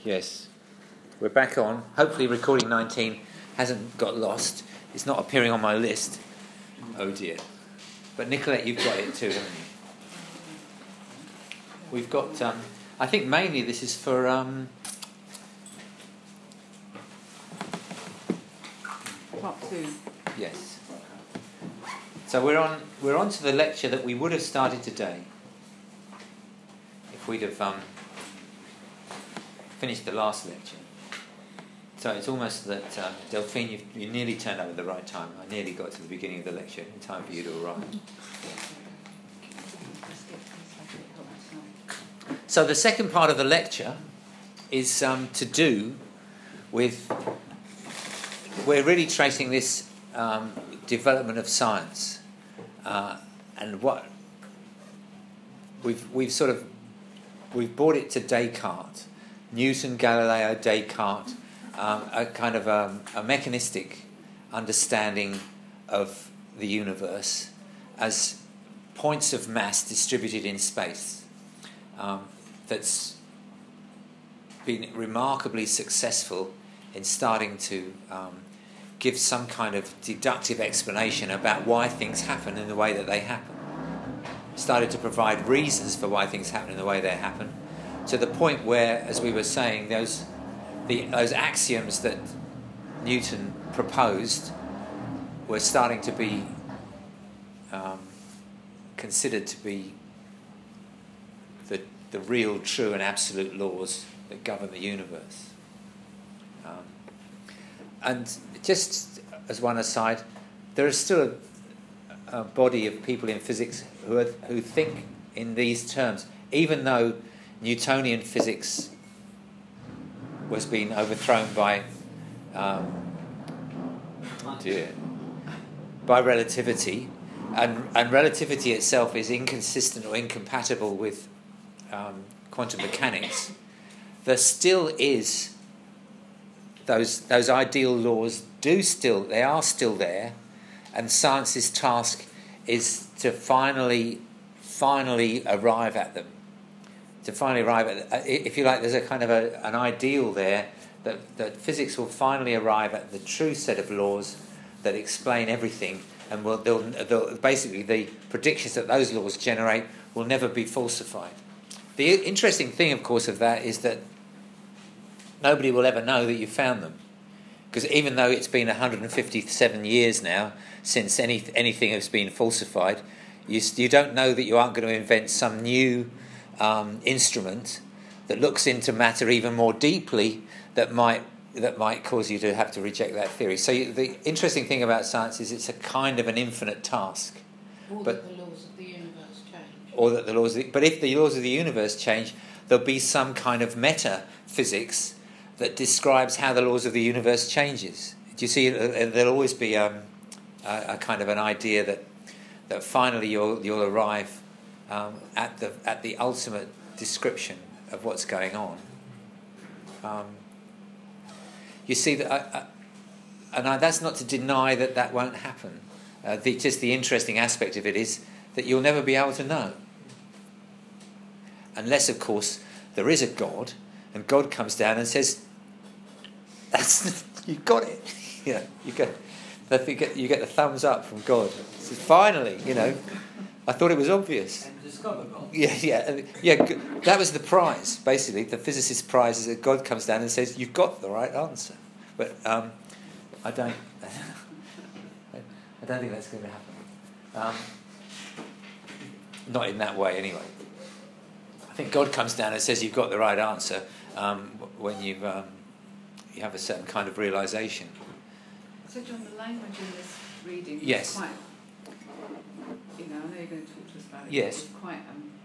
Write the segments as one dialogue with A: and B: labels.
A: Yes. We're back on. Hopefully recording 19 hasn't got lost. It's not appearing on my list. Oh dear. But Nicolette, you've got it too, haven't you? We've got, I think mainly this is for...
B: Part 2.
A: Yes. So we're on to the lecture that we would have started today if we'd have finished the last lecture. So it's almost that, Delphine, you nearly turned up at the right time. I nearly got to the beginning of the lecture in time for you to arrive. So the second part of the lecture is to do with... We're really tracing this development of science, and what we've brought it to Descartes, Newton, Galileo, Descartes, a kind of a mechanistic understanding of the universe as points of mass distributed in space. That's been remarkably successful in starting to give some kind of deductive explanation about why things happen in the way that they happen. Started to provide reasons for why things happen in the way they happen, to the point where, as we were saying, those axioms that Newton proposed were starting to be considered to be the real, true and absolute laws that govern the universe. And just as one aside, there is still a body of people in physics who think in these terms, even though Newtonian physics was being overthrown by relativity, and relativity itself is inconsistent or incompatible with quantum mechanics. There still is those ideal laws they are still there, and science's task is to finally arrive at them. To finally arrive at, if you like, there's a kind of an ideal there that physics will finally arrive at the true set of laws that explain everything, and they'll basically the predictions that those laws generate will never be falsified. The interesting thing, of course, of that is that nobody will ever know that you found them, because even though it's been 157 years now since anything has been falsified, you don't know that you aren't going to invent some new instrument that looks into matter even more deeply that might cause you to have to reject that theory. So the interesting thing about science is it's a kind of an infinite task.
C: That the laws of the universe change.
A: Or that the laws but if the laws of the universe change, there'll be some kind of metaphysics that describes how the laws of the universe changes. Do you see? There'll always be a kind of an idea that finally you'll arrive at the ultimate description of what's going on. You see that, that's not to deny that won't happen. Just the interesting aspect of it is that you'll never be able to know, unless, of course, there is a God, and God comes down and says, "You got it." You get the thumbs up from God. Says, finally, I thought it was obvious.
D: And discover God.
A: Yeah. That was the prize, basically. The physicist's prize is that God comes down and says, "You've got the right answer." But I don't think that's going to happen. Not in that way, anyway. I think God comes down and says, "You've got the right answer," when you have a certain kind of realization.
B: So, John, the language in this reading
A: Yes.
B: is quite, I know you're going to talk to us about it.
A: Yes.
B: It's quite,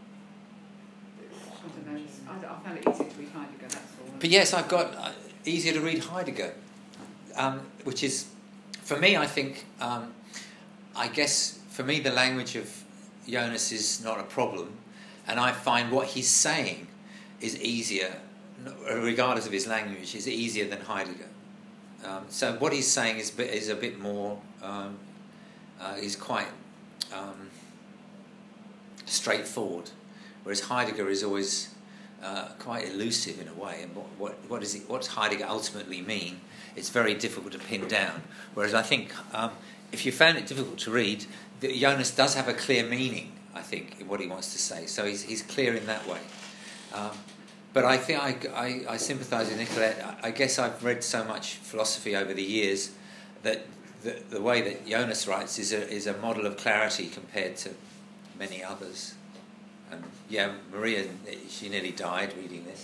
B: I found it easy to read Heidegger, that's all.
A: But yes, I've got easier to read Heidegger, which is, for me, I think, I guess, for me, the language of Jonas is not a problem, and I find what he's saying is easier, regardless of his language, is easier than Heidegger. So what he's saying is a bit more, is quite straightforward, whereas Heidegger is always quite elusive in a way, and what is it? What's Heidegger ultimately mean? It's very difficult to pin down. Whereas I think if you found it difficult to read, Jonas does have a clear meaning, I think, in what he wants to say. So he's clear in that way. But I think I sympathise with Nicolette. I guess I've read so much philosophy over the years that the way that Jonas writes is a model of clarity compared to many others. And Maria, she nearly died reading this.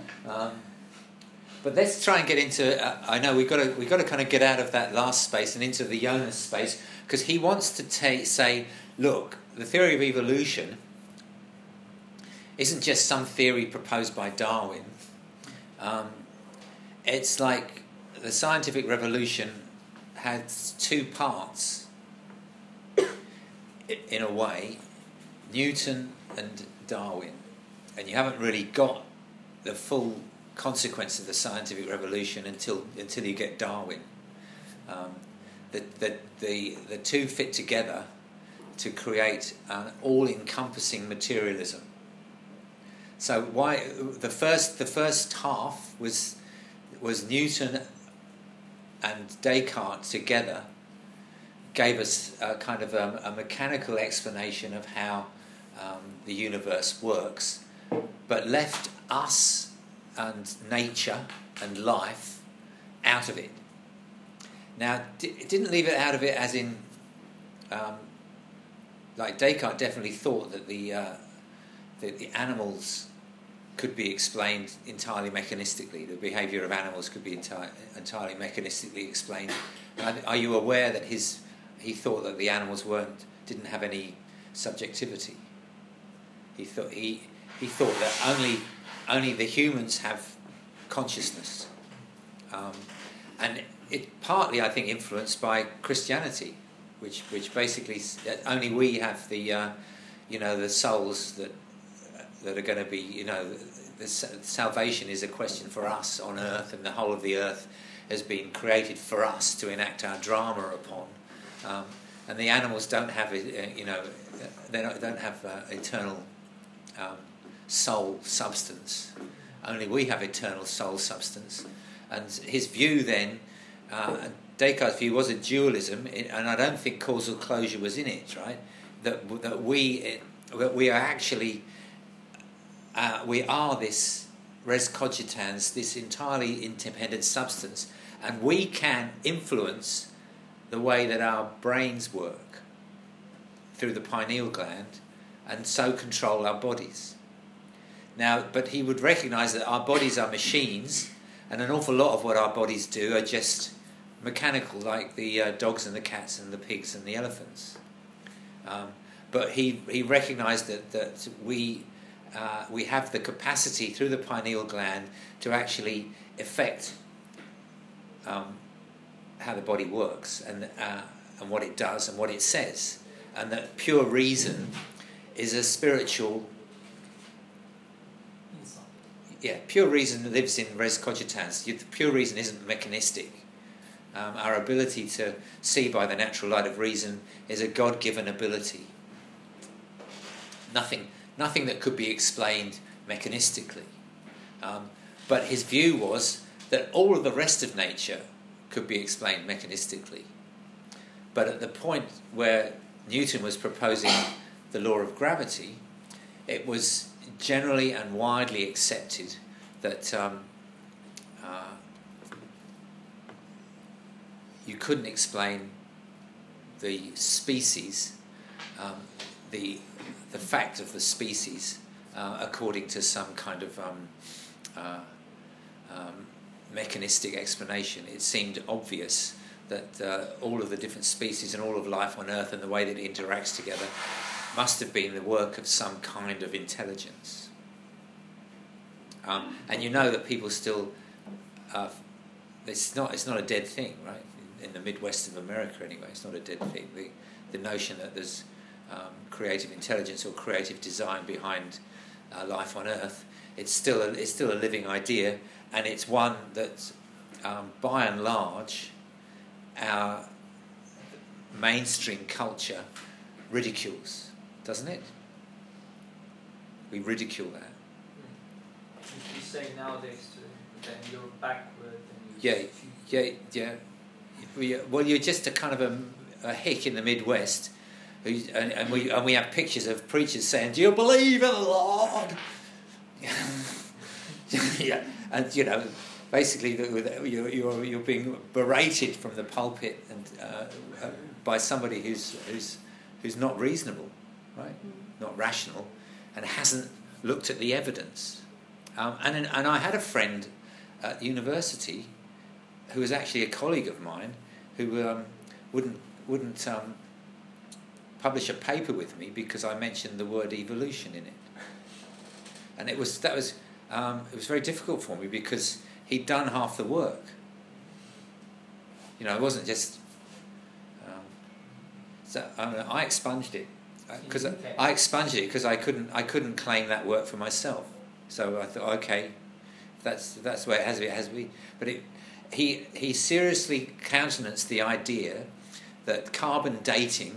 A: But let's try and get into. I know we've got to kind of get out of that last space and into the Jonas space, because he wants to say, look, the theory of evolution isn't just some theory proposed by Darwin. It's like the scientific revolution had two parts, in a way, Newton and Darwin, and you haven't really got the full consequence of the scientific revolution until you get Darwin. The two fit together to create an all-encompassing materialism. So why the first half was Newton and Descartes together gave us a kind of a mechanical explanation of how the universe works, but left us and nature and life out of it. Now, it didn't leave it out of it as in, like Descartes definitely thought that the animals could be explained entirely mechanistically. The behaviour of animals could be entirely mechanistically explained. Are you aware that he thought that the animals didn't have any subjectivity? He thought that only the humans have consciousness, and it partly, I think, influenced by Christianity, which basically only we have the souls that are going to be, the salvation is a question for us on earth, and the whole of the earth has been created for us to enact our drama upon. And the animals don't have, they don't have eternal soul substance. Only we have eternal soul substance. And his view then, Descartes' view was a dualism, and I don't think causal closure was in it, right? That we are actually, we are this res cogitans, this entirely independent substance, and we can influence the way that our brains work through the pineal gland, and so control our bodies. Now, but he would recognise that our bodies are machines, and an awful lot of what our bodies do are just mechanical, like the dogs and the cats and the pigs and the elephants. But he recognised that we have the capacity through the pineal gland to actually affect how the body works and what it does and what it says, and that pure reason is a spiritual. Yeah, pure reason lives in res cogitans. Pure reason isn't mechanistic. Our ability to see by the natural light of reason is a God-given ability. Nothing that could be explained mechanistically. But his view was that all of the rest of nature could be explained mechanistically. But at the point where Newton was proposing the law of gravity, it was generally and widely accepted that you couldn't explain the species, the fact of the species, according to some kind of mechanistic explanation. It seemed obvious that all of the different species and all of life on Earth and the way that it interacts together must have been the work of some kind of intelligence. And you know that people still, it's not a dead thing, right? In the Midwest of America anyway, it's not a dead thing. The notion that there's creative intelligence or creative design behind life on Earth, it's still a living idea, and it's one that, by and large, our mainstream culture ridicules, doesn't it? We ridicule that.
D: saying nowadays too. Then you're backward. And
A: yeah. Well, you're just a kind of a hick in the Midwest, and we have pictures of preachers saying, "Do you believe in the Lord?" Yeah, and you know, basically you're being berated from the pulpit and by somebody who's not reasonable, right? Not rational, and hasn't looked at the evidence. And I had a friend at university who was actually a colleague of mine who wouldn't publish a paper with me because I mentioned the word evolution in it, and it was very difficult for me because he'd done half the work. You know, it wasn't just. So I expunged it because I couldn't claim that work for myself. So I thought, okay, that's the way it has to be. But he seriously countenanced the idea that carbon dating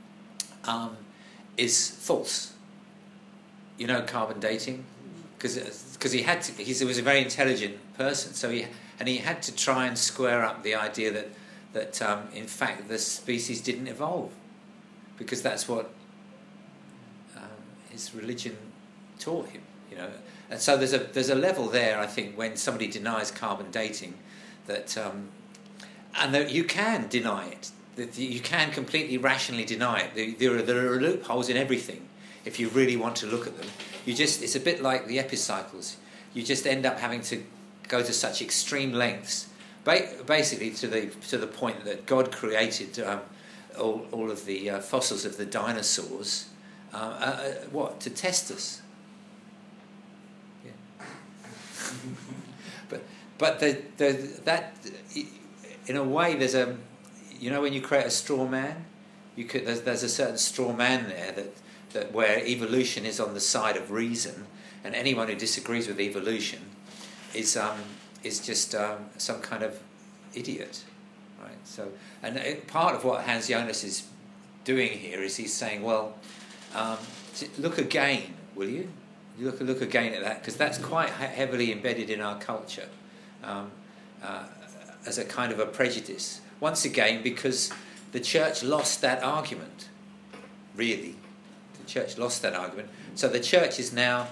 A: is false. You know, carbon dating, because he was a very intelligent person, so he had to try and square up the idea that in fact the species didn't evolve, because that's what his religion taught him. You know, and so there's a level there, I think, when somebody denies carbon dating, that and that you can deny it, that you can completely rationally deny it. There are loopholes in everything if you really want to look at them. It's a bit like the epicycles. You just end up having to go to such extreme lengths, basically to the point that God created all of the fossils of the dinosaurs. To test us? Yeah. but that in a way there's a, you know, when you create a straw man, there's a certain straw man there that where evolution is on the side of reason, and anyone who disagrees with evolution is just some kind of idiot, right? So, and part of what Hans Jonas is doing here is he's saying, well, look again, will you? Look again at that, because that's quite heavily embedded in our culture as a kind of a prejudice. Once again, because the church lost that argument. Really, the church lost that argument. So the church is now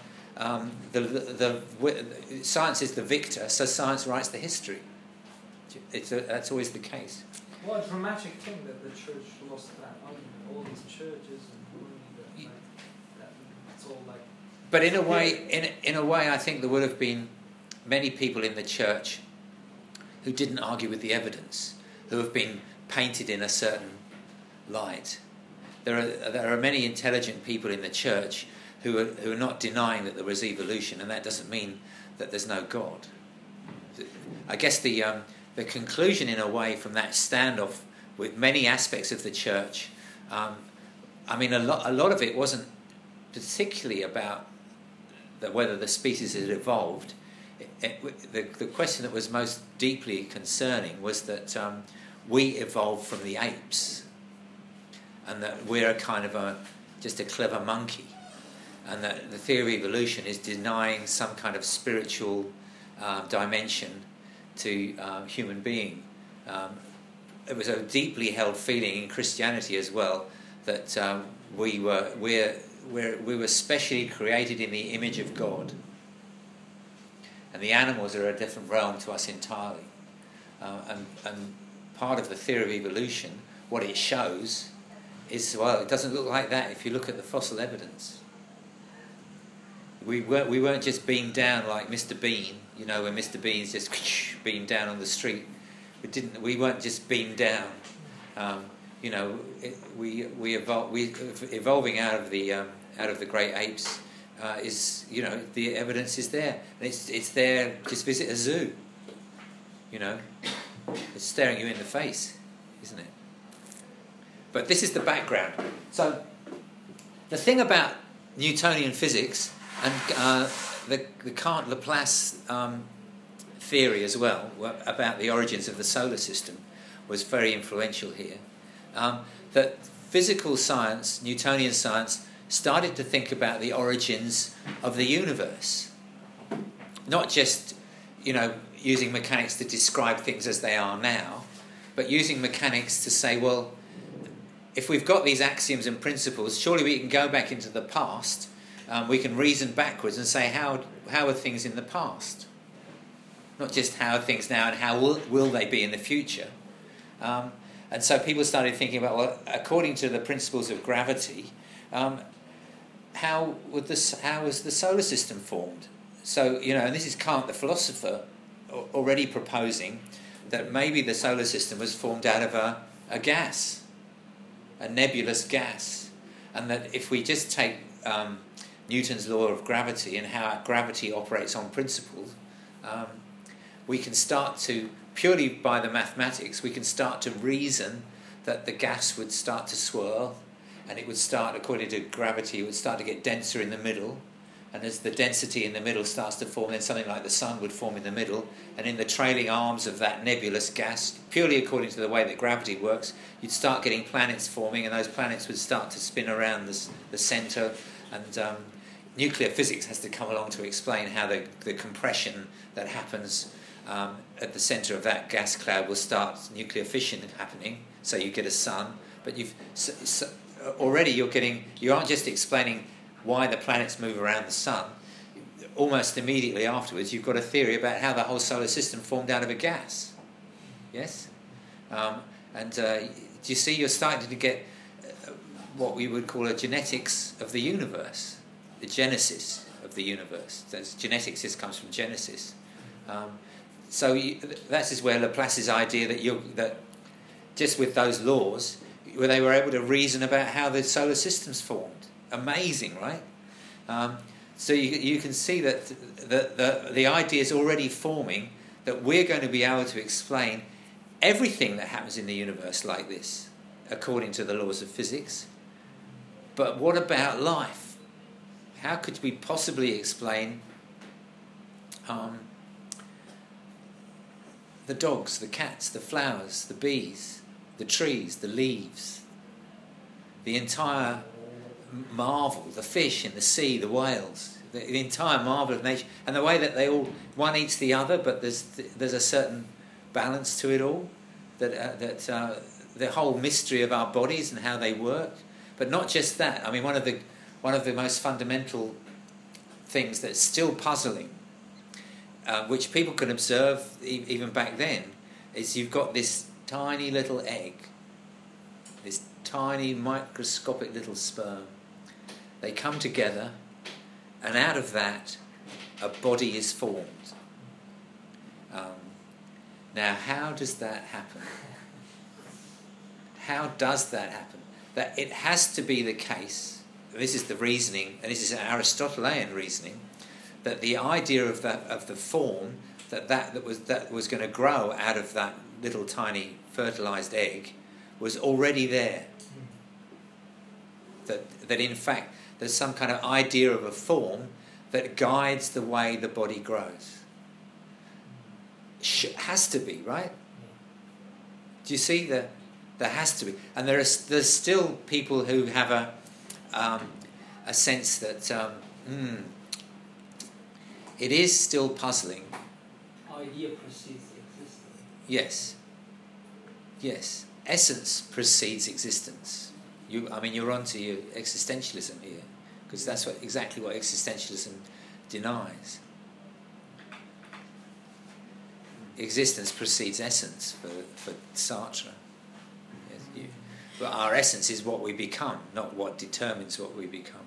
A: science is the victor. So science writes the history. That's always the case.
D: What a dramatic thing that the church lost that argument. All these churches and it's all like.
A: But in a way, I think there would have been many people in the church who didn't argue with the evidence, who have been painted in a certain light. There are many intelligent people in the church who are not denying that there was evolution, and that doesn't mean that there's no God. I guess the conclusion, in a way, from that standoff with many aspects of the church, I mean, a lot of it wasn't particularly about whether the species had evolved. The question that was most deeply concerning was that we evolved from the apes, and that we're a kind of just a clever monkey, and that the theory of evolution is denying some kind of spiritual dimension to human being. It was a deeply held feeling in Christianity as well that we were specially created in the image of God, and the animals are a different realm to us entirely. And part of the theory of evolution, what it shows is, well, it doesn't look like that if you look at the fossil evidence. We weren't just beamed down like Mr. Bean, you know, when Mr. Bean's just beamed down on the street. We weren't just beamed down. You know, evolving out of the great apes is, you know, the evidence is there. And it's there. Just visit a zoo. You know, it's staring you in the face, isn't it? But this is the background. So the thing about Newtonian physics and the Kant-Laplace theory as well about the origins of the solar system was very influential here. That physical science, Newtonian science, started to think about the origins of the universe. not just, using mechanics to describe things as they are now, but using mechanics to say, well, if we've got these axioms and principles, surely we can go back into the past. We can reason backwards and say, how are things in the past? Not just how are things now and how will they be in the future. And so people started thinking about, well, according to the principles of gravity, how was the solar system formed? So, and this is Kant, the philosopher, already proposing that maybe the solar system was formed out of a gas, a nebulous gas, and that if we just take Newton's law of gravity and how gravity operates on principles, we can start to, purely by the mathematics, we can start to reason that the gas would start to swirl, and it would start, according to gravity, it would start to get denser in the middle, and as the density in the middle starts to form, then something like the sun would form in the middle, and in the trailing arms of that nebulous gas, purely according to the way that gravity works, you'd start getting planets forming, and those planets would start to spin around the centre, and nuclear physics has to come along to explain how the compression that happens at the centre of that gas cloud will start nuclear fission happening, so you get a sun. But already you aren't just explaining why the planets move around the sun. Almost immediately afterwards, you've got a theory about how the whole solar system formed out of a gas. Yes? Do you see, you're starting to get what we would call a genetics of the universe, the genesis of the universe. Genetics just comes from Genesis. That is where Laplace's idea that just with those laws, where they were able to reason about how the solar system's formed. Amazing, right? So you can see that the idea is already forming that we're going to be able to explain everything that happens in the universe like this, according to the laws of physics. But what about life? How could we possibly explain the dogs, the cats, the flowers, the bees, the trees, the leaves, the entire marvel, the fish in the sea, the whales, the entire marvel of nature, and the way that one eats the other, but there's a certain balance to it all, that the whole mystery of our bodies and how they work. But not just that. I mean, one of the most fundamental things that's still puzzling, which people can observe even back then, is you've got this tiny little egg, this tiny microscopic little sperm. They come together, and out of that, a body is formed. Now, how does that happen? How does that happen? That it has to be the case, this is the reasoning, and this is Aristotelian reasoning, that the idea of the form that was going to grow out of that little tiny fertilized egg was already there. That in fact there's some kind of idea of a form that guides the way the body grows. Has to be, right? Do you see that? There has to be, and there's still people who have a sense that it is still puzzling.
D: Idea precedes existence.
A: Yes. Essence precedes existence. You're onto your existentialism here, because that's exactly what existentialism denies. Existence precedes essence for Sartre. Yes, but our essence is what we become, not what determines what we become.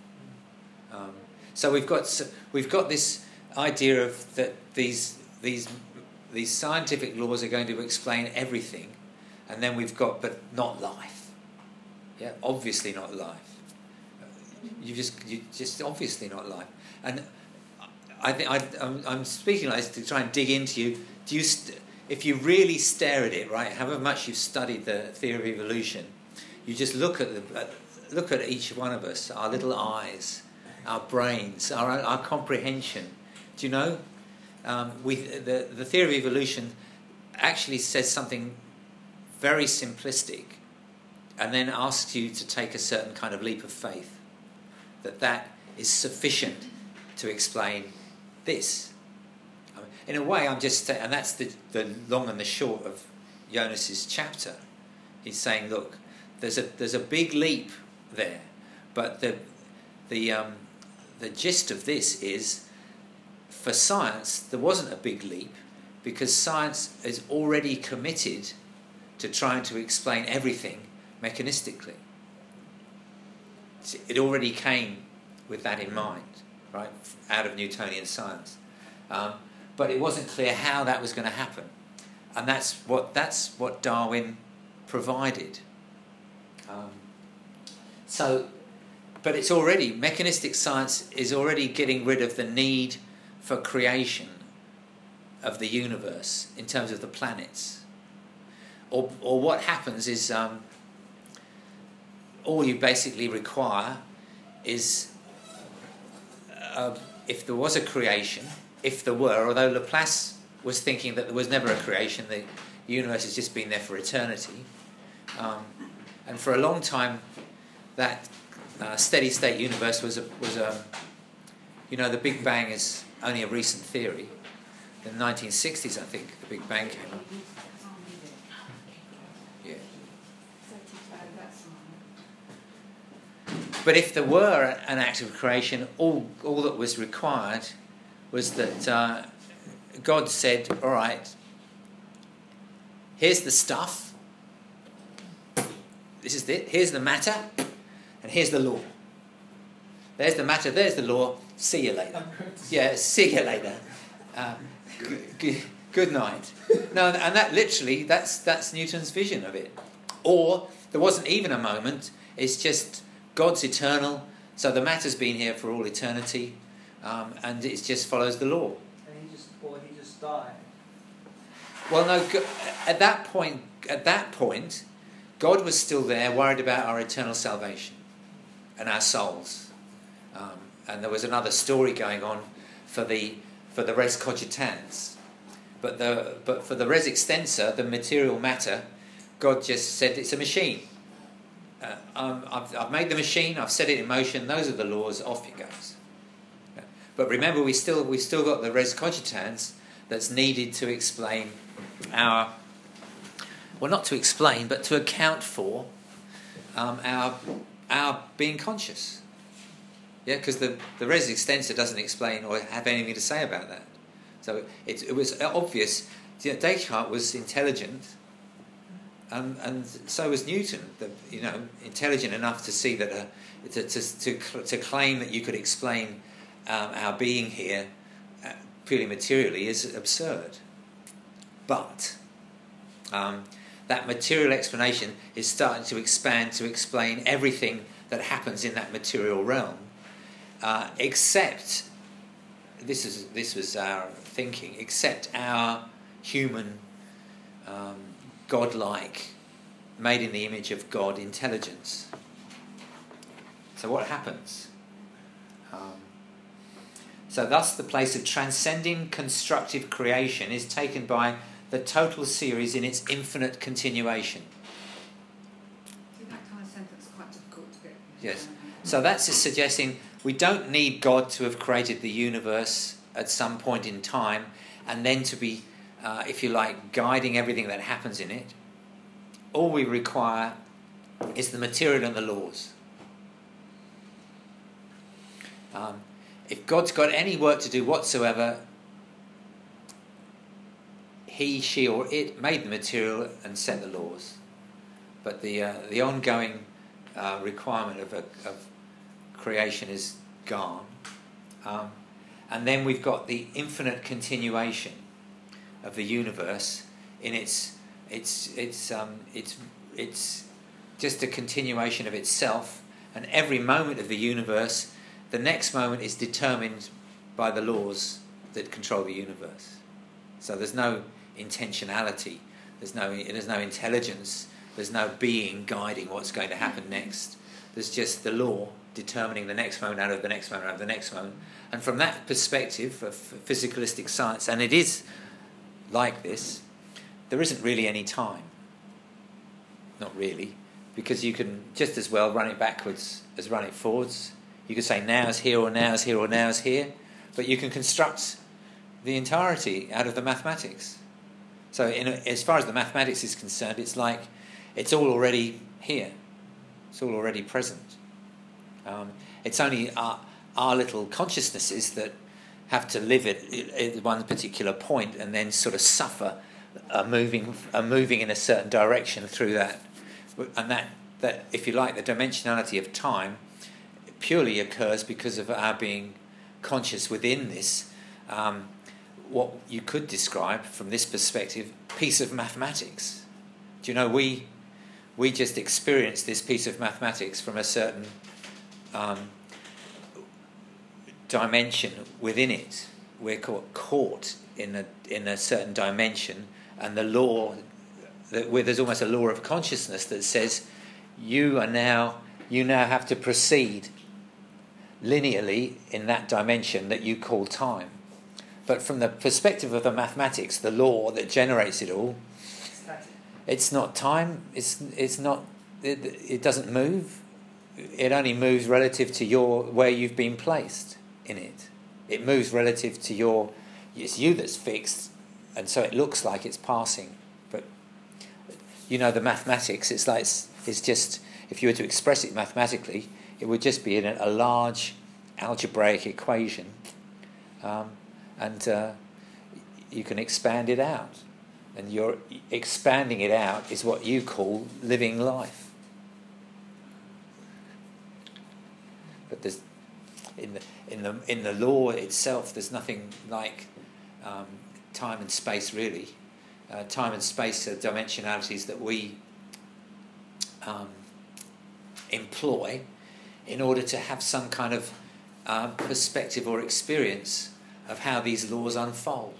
A: So we've got this idea of that these scientific laws are going to explain everything, and then we've got but not life. Yeah, obviously not life. You just obviously not life. And I'm speaking like this to try and dig into you. If you really stare at it, right, however much you've studied the theory of evolution, you just look at each one of us, our little eyes, our brains, our comprehension. Do you know? The theory of evolution actually says something very simplistic, and then asks you to take a certain kind of leap of faith, that is sufficient to explain this. in a way, I'm just, and that's the long and the short of Jonas's chapter. He's saying, look, there's a big leap there, but the gist of this is, for science, there wasn't a big leap because science is already committed to trying to explain everything mechanistically. It already came with that in mind, right, out of Newtonian science. But it wasn't clear how that was going to happen. And that's what Darwin provided. But it's already, mechanistic science is already getting rid of the need for creation of the universe in terms of the planets. Or what happens is, all you basically require is, if there was a creation, if there were, although Laplace was thinking that there was never a creation, the universe has just been there for eternity. And for a long time, that steady state universe was the Big Bang is only a recent theory. In the 1960s, I think, the Big Bang came up. Yeah. But if there were an act of creation, all that was required was that God said, all right, here's the stuff, this is it, here's the matter, and here's the law. There's the matter, there's the law, see you later. Yeah, see you later. Good night. No, and that literally, that's Newton's vision of it. Or, there wasn't even a moment, it's just God's eternal, so the matter's been here for all eternity, and it just follows the law.
D: And he just died.
A: Well, no. At that point, God was still there, worried about our eternal salvation and our souls. And there was another story going on for the res cogitans, but for the res extensa, the material matter, God just said it's a machine. I've made the machine, I've set it in motion, those are the laws, off it goes. But remember, we've still got the res cogitans that's needed to explain not to explain, but to account for our being conscious. Yeah, because the res extensa doesn't explain or have anything to say about that. So it was obvious. Descartes was intelligent. And so was Newton, intelligent enough to see that to claim that you could explain our being here purely materially is absurd. But that material explanation is starting to expand to explain everything that happens in that material realm, except this was our thinking, except our human. Godlike, made in the image of God, intelligence. So what happens? So thus the place of transcending constructive creation is taken by the total series in its infinite continuation.
B: I think that kind of sentence is quite difficult to get.
A: Yes. So that's just suggesting we don't need God to have created the universe at some point in time and then to be, if you like, guiding everything that happens in it. All we require is the material and the laws. If God's got any work to do whatsoever, he, she, or it made the material and set the laws. But the ongoing requirement of creation is gone. And then we've got the infinite continuation of the universe in it's just a continuation of itself, and every moment of the universe, the next moment is determined by the laws that control the universe. So there's no intentionality, there's no intelligence, there's no being guiding what's going to happen next. There's just the law determining the next moment out of the next moment out of the next moment. And from that perspective of physicalistic science, and it is like this, there isn't really any time. Not really, because you can just as well run it backwards as run it forwards. You could say now is here or now is here or now is here, but you can construct the entirety out of the mathematics. So as far as the mathematics is concerned, it's like it's all already here. It's all already present. It's only our little consciousnesses that have to live at one particular point and then sort of suffer a moving in a certain direction through that. And that if you like, the dimensionality of time purely occurs because of our being conscious within this, what you could describe from this perspective, piece of mathematics. Do you know, we just experience this piece of mathematics from a certain dimension within it. We're caught in a certain dimension, and the law, where there's almost a law of consciousness that says you now have to proceed linearly in that dimension that you call time. But from the perspective of the mathematics, the law that generates it all, it's not time. It's not. It doesn't move. It only moves relative to where you've been placed in it. It moves relative to it's you that's fixed, and so it looks like it's passing. But the mathematics. It's like it's just, if you were to express it mathematically, it would just be in a large algebraic equation, and you can expand it out. And you're expanding it out is what you call living life. But there's in the law itself, there's nothing like time and space really. Time and space are dimensionalities that we employ in order to have some kind of perspective or experience of how these laws unfold.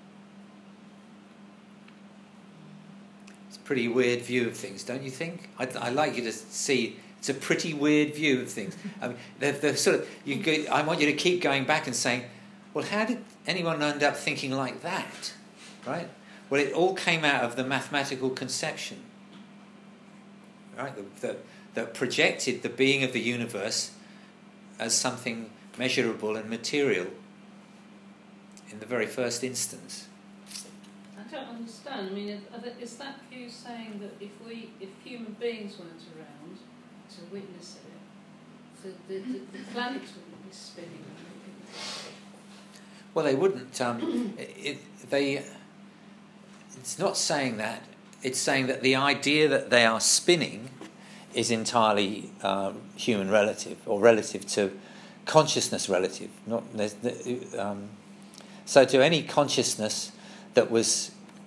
A: It's a pretty weird view of things, don't you think? I'd like you to see it's a pretty weird view of things. I mean, they're sort of. I want you to keep going back and saying, well, how did anyone end up thinking like that? Right? Well, it all came out of the mathematical conception, right? That projected the being of the universe as something measurable and material in the very first instance.
C: I don't understand. I mean, is that view saying that if human beings weren't around to witness it, the planets wouldn't be spinning?
A: Well, they wouldn't. It's not saying that. It's saying that the idea that they are spinning is entirely human relative, or relative to consciousness relative. So to any consciousness that was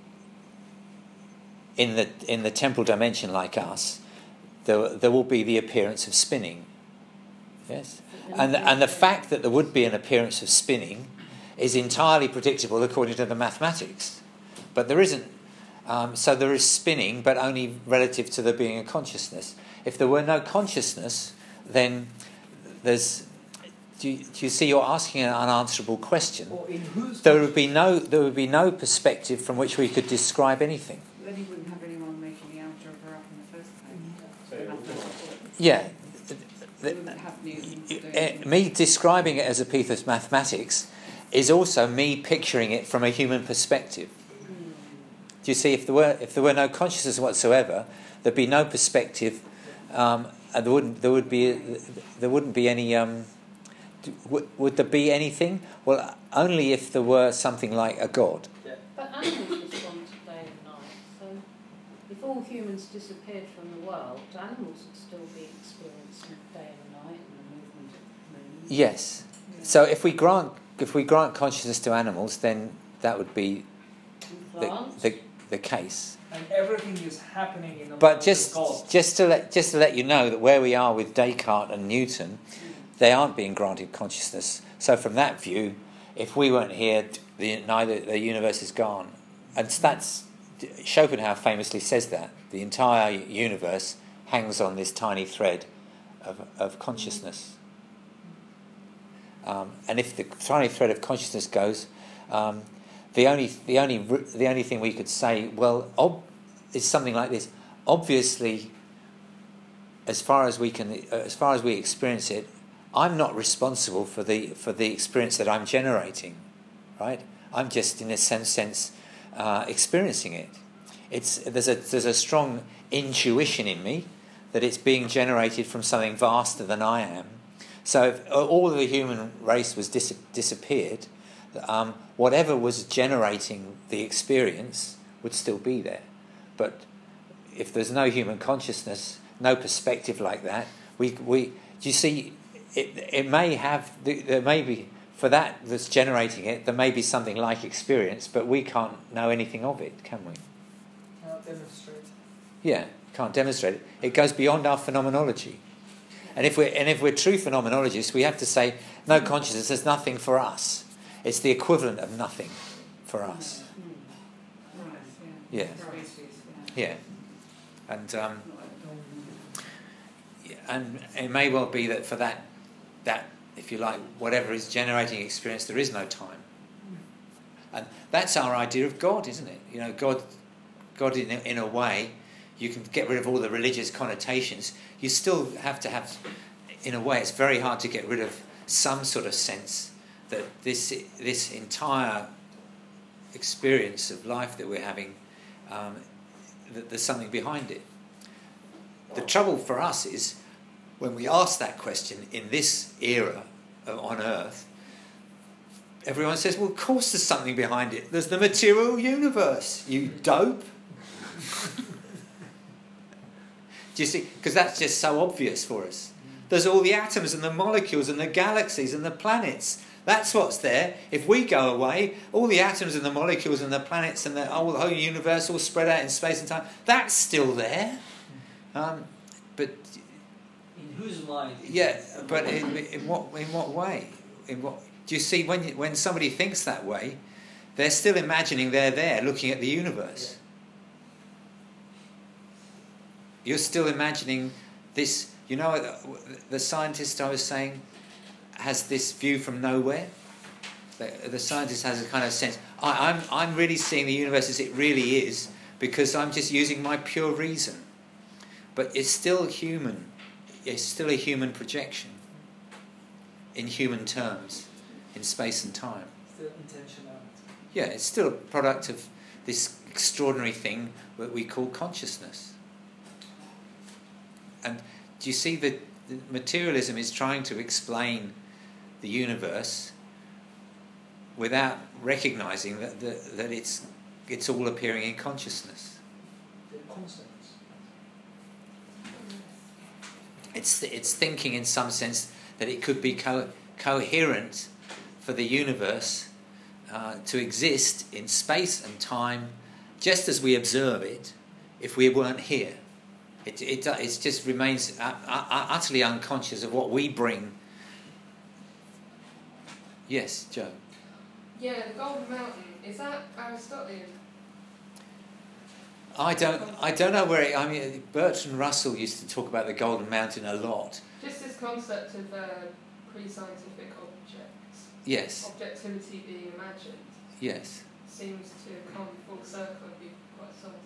A: in the temporal dimension like us, there will be the appearance of spinning. Yes, and the fact that there would be an appearance of spinning is entirely predictable according to the mathematics. But there isn't. So there is spinning, but only relative to there being a consciousness. If there were no consciousness, then there's. Do you see? You're asking an unanswerable question. There would be no perspective from which we could describe anything.
B: Then you wouldn't have anyone making the algebra up in the first place.
A: Yeah.
B: You wouldn't have Newton
A: Me describing it as a piece of mathematics is also me picturing it from a human perspective. Do you see? If there were no consciousness whatsoever, there'd be no perspective, and there wouldn't be any. Would there be anything? Well, only if there were something like a God.
C: But animals respond to day and night. So, if all humans disappeared from the world, animals would still be experiencing day and night and the movement of the moon.
A: Yes. Yeah. So if we grant consciousness to animals, then that would be the case.
D: And everything is happening in the
A: But just to let you know that where we are with Descartes and Newton, they aren't being granted consciousness. So from that view, if we weren't here, the universe is gone. And that's Schopenhauer famously says that the entire universe hangs on this tiny thread of consciousness. And if the tiny thread of consciousness goes, the only thing we could say, is something like this. Obviously, as far as we experience it, I'm not responsible for the experience that I'm generating, right? I'm just in a sense experiencing it. There's a strong intuition in me that it's being generated from something vaster than I am. So if all of the human race was disappeared, whatever was generating the experience would still be there. But if there's no human consciousness, no perspective like that, do you see? It may have, there may be, for that that's generating it, there may be something like experience, but we can't know anything of it, can we?
D: Can't demonstrate.
A: Yeah, can't demonstrate it. It goes beyond our phenomenology. And if we're true phenomenologists, we have to say, no consciousness is nothing for us. It's the equivalent of nothing for us. Yeah. Yeah. And it may well be that for that, if you like, whatever is generating experience, there is no time. And that's our idea of God, isn't it? You know, God in a way, you can get rid of all the religious connotations. You still have to have, in a way, it's very hard to get rid of some sort of sense that this entire experience of life that we're having, that there's something behind it. The trouble for us is when we ask that question in this era on Earth, everyone says, well, of course there's something behind it. There's the material universe, you dope. Do you see? Because that's just so obvious for us. There's all the atoms and the molecules and the galaxies and the planets. That's what's there. If we go away, all the atoms and the molecules and the planets and the whole universe all spread out in space and time, that's still there. But
D: in whose mind?
A: Yeah, but in what way? Do you see when somebody thinks that way, they're still imagining they're there looking at the universe. Yeah. You're still imagining this. You know, the scientist I was saying has this view from nowhere. The scientist has a kind of sense. I'm really seeing the universe as it really is because I'm just using my pure reason. But it's still human. It's still a human projection in human terms, in space and time.
D: Still intentionality.
A: Yeah, it's still a product of this extraordinary thing that we call consciousness. And do you see that materialism is trying to explain the universe without recognizing that it's all appearing in consciousness?
D: The concepts.
A: It's thinking in some sense that it could be coherent for the universe to exist in space and time just as we observe it if we weren't here. It just remains utterly unconscious of what we bring. Yes, Joe.
E: Yeah, the Golden Mountain, is that Aristotelian?
A: I don't know where it... I mean, Bertrand Russell used to talk about the Golden Mountain a lot.
E: Just this concept of pre-scientific objects.
A: Yes.
E: Objectivity being imagined.
A: Yes.
E: Seems to come full circle and be quite scientific.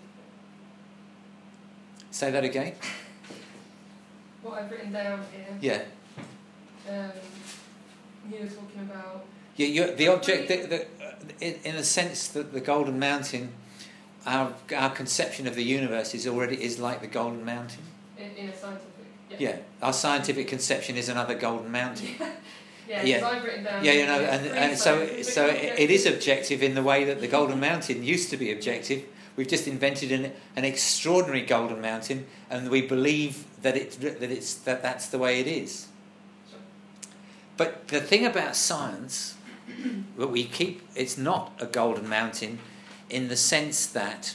A: Say that again?
E: What I've written down here.
A: Yeah.
E: You were talking about...
A: Yeah, the object, in a sense, that the Golden Mountain... Our conception of the universe is like the Golden Mountain.
E: In a scientific...
A: Yeah, our scientific conception is another Golden Mountain.
E: Yeah, because I've written down...
A: Yeah, you know, and so it is objective in the way that the Golden Mountain used to be objective. We've just invented an extraordinary Golden Mountain, and we believe that that's the way it is.
E: Sure.
A: But the thing about science, that it's not a Golden Mountain, in the sense that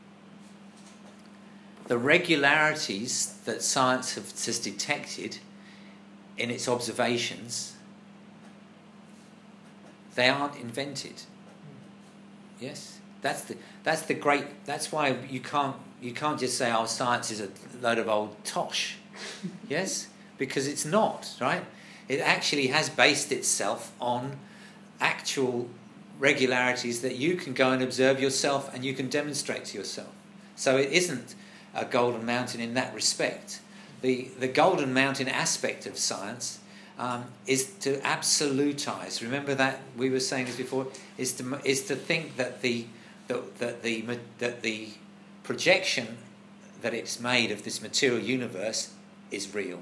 A: the regularities that science has detected in its observations, they aren't invented. Yes, that's the great. That's why you can't just say, "Oh, science is a load of old tosh." Yes, because it's not, right? It actually has based itself on actual regularities that you can go and observe yourself and you can demonstrate to yourself. So it isn't a Golden Mountain in that respect. The Golden Mountain aspect of science is to absolutize. Remember that we were saying this before. Is to think that the projection that it's made of this material universe is real.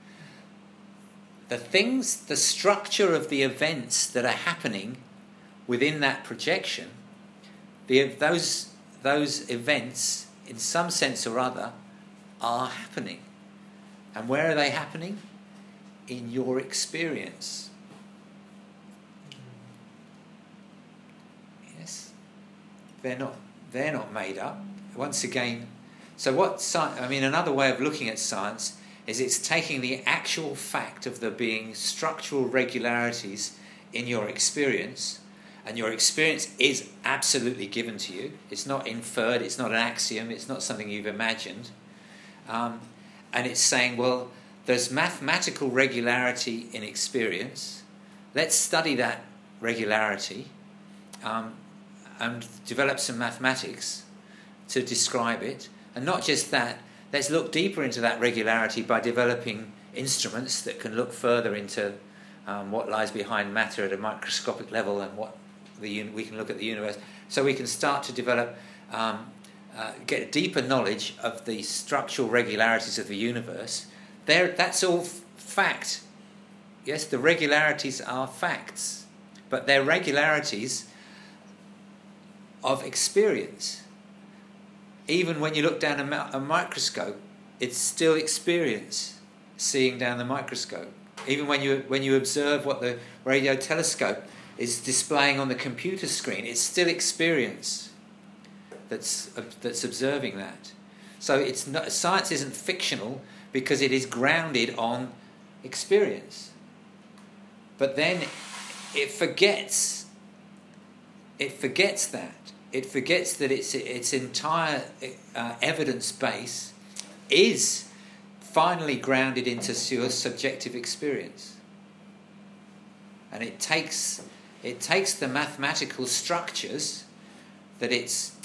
A: The structure of the events that are happening within that projection, those events, in some sense or other, are happening. And where are they happening? In your experience. Yes, they're not made up. Once again, so another way of looking at science is it's taking the actual fact of there being structural regularities in your experience, and your experience is absolutely given to you. It's not inferred, it's not an axiom, it's not something you've imagined. And it's saying, well, there's mathematical regularity in experience. Let's study that regularity and develop some mathematics to describe it. And not just that, let's look deeper into that regularity by developing instruments that can look further into what lies behind matter at a microscopic level and what we can look at the universe. So we can start to develop, get a deeper knowledge of the structural regularities of the universe. That's all fact. Yes, the regularities are facts, but they're regularities of experience. Even when you look down a microscope, it's still experience, seeing down the microscope. Even when you observe what the radio telescope is displaying on the computer screen, it's still experience that's observing that. So science isn't fictional because it is grounded on experience. But then it forgets that. It forgets that its entire evidence base is finally grounded into your subjective experience. And it takes the mathematical structures that it's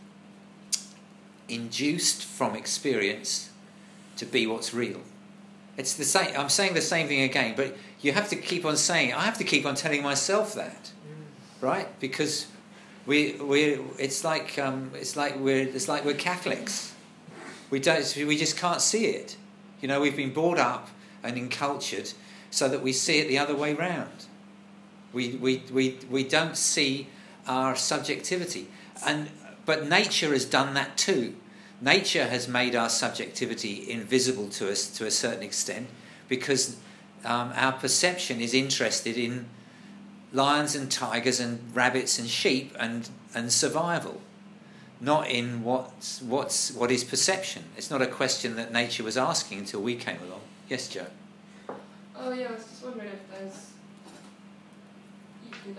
A: induced from experience to be what's real. It's the same. I'm saying the same thing again, but you have to keep on saying. I have to keep on telling myself that, right? Because it's like we're Catholics. We just can't see it. You know, we've been brought up and encultured so that we see it the other way round. We don't see our subjectivity, but nature has done that too. Nature has made our subjectivity invisible to us to a certain extent because our perception is interested in lions and tigers and rabbits and sheep and survival, not in what is perception. It's not a question that nature was asking until we came along. Yes, Joe?
E: Oh yeah, I was just wondering if you could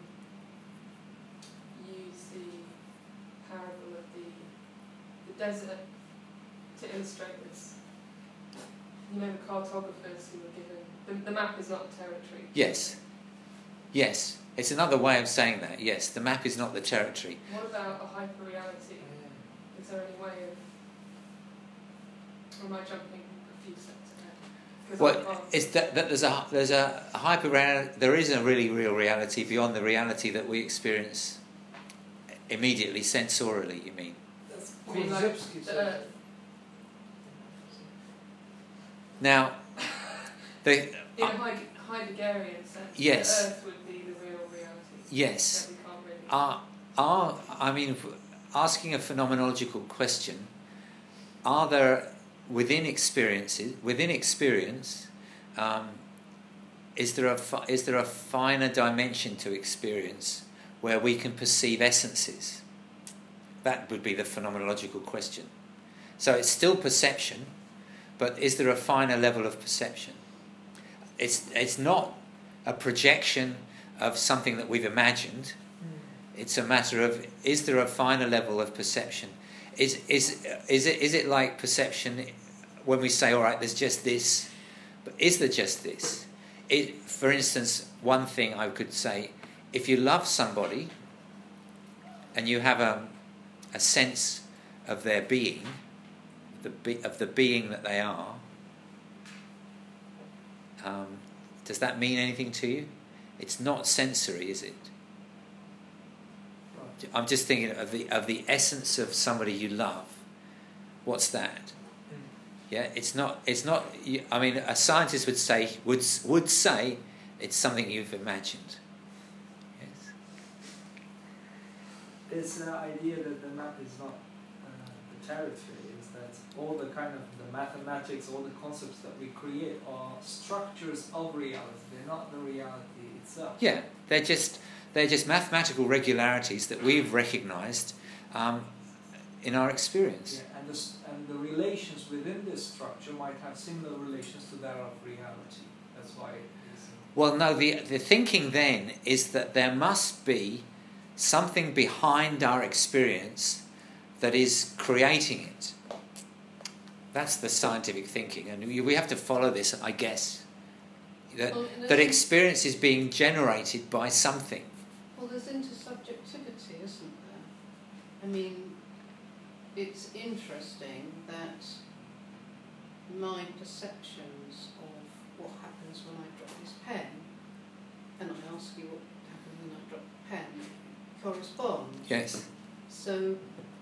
E: use the parable of the desert to illustrate this. You know, the cartographers who were given... The map is not territory.
A: Yes. Yes. It's another way of saying that. Yes, the map is not the territory.
E: What about a hyper-reality? Is there any way of... Or am I jumping a few steps ahead?
A: Well, it's that there's a hyper reality. There is a really real reality beyond the reality that we experience immediately sensorially. You mean?
E: I mean, like the Earth.
A: Now,
E: in a Heideggerian sense,
A: yes.
E: the Earth would be the real reality.
A: Yes.
E: That we can't really...
A: Asking a phenomenological question, are there within experience, is there a finer dimension to experience where we can perceive essences? That would be the phenomenological question. So it's still perception, but is there a finer level of perception? It's not a projection of something that we've imagined. It's a matter of, is there a finer level of perception? Is it like perception when we say, all right, there's just this, but is there just this? For instance, one thing I could say, if you love somebody and you have a sense of their being, of the being that they are, Does that mean anything to you? It's not sensory, is it?
D: Right.
A: I'm just thinking of the essence of somebody you love. What's that? Yeah, it's not. I mean, a scientist would say it's something you've imagined. Yes.
D: It's the idea that the map is not the territory. Is that all the kind of the mathematics, all the concepts that we create are structures of reality. They're not the reality itself.
A: Yeah, they're just mathematical regularities that we've recognised in our experience.
D: Yeah, and the relations within this structure might have similar relations to that of reality. That's why it is.
A: Well, no, the thinking then is that there must be something behind our experience that is creating it. That's the scientific thinking, and we have to follow this, I guess. That experience is being generated by something.
C: Well, there's intersubjectivity, isn't there? I mean, it's interesting that my perceptions of what happens when I drop this pen, and I ask you what happens when I drop the pen, correspond.
A: Yes.
C: So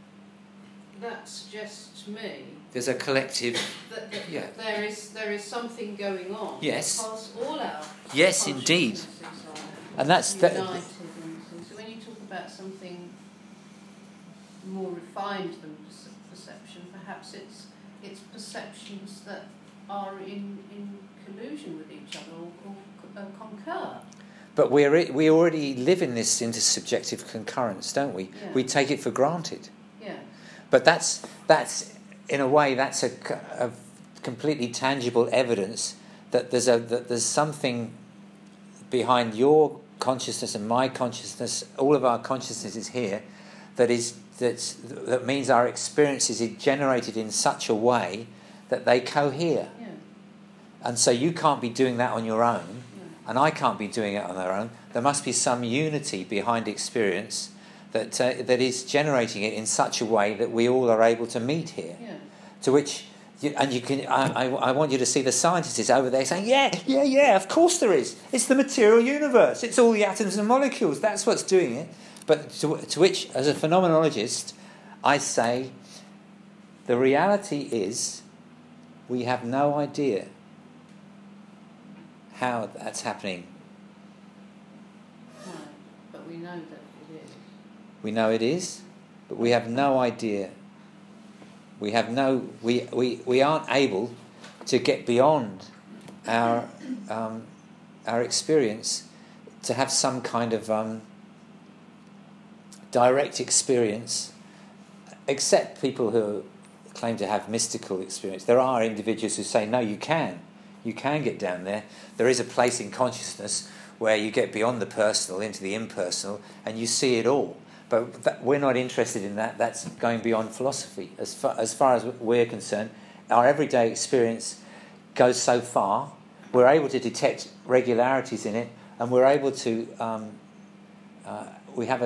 C: that suggests to me
A: There's a collective.
C: that
A: Yeah.
C: there is something going on.
A: Yes.
C: Because all our
A: Yes, indeed.
C: consciousnesses
A: And that's
C: are
A: that.
C: united. And so when you talk about something more refined than perception, perhaps it's perceptions that are in collusion with each other or concur.
A: But we already live in this intersubjective concurrence, don't we?
C: Yeah.
A: We take it for granted.
C: Yeah.
A: But that's in a way that's a completely tangible evidence that there's something behind your consciousness and my consciousness, all of our consciousnesses here, that means our experience is generated in such a way that they cohere.
C: Yeah.
A: And so you can't be doing that on your own,
C: Yeah.
A: and I can't be doing it on our own. There must be some unity behind experience that is generating it in such a way that we all are able to meet here.
C: Yeah.
A: To which, you can. I want you to see the scientists over there saying, yeah, of course there is. It's the material universe. It's all the atoms and molecules. That's what's doing it. But to which, as a phenomenologist, I say, the reality is we have no idea how that's happening.
C: Right. But we know that it is.
A: We know it is, but we have no idea. We aren't able to get beyond our experience to have some kind of direct experience, except people who claim to have mystical experience. There are individuals who say, no, you can get down there. There is a place in consciousness where you get beyond the personal into the impersonal and you see it all. But we're not interested in that. That's going beyond philosophy. As far as we're concerned, our everyday experience goes so far. We're able to detect regularities in it, and we're able to. We have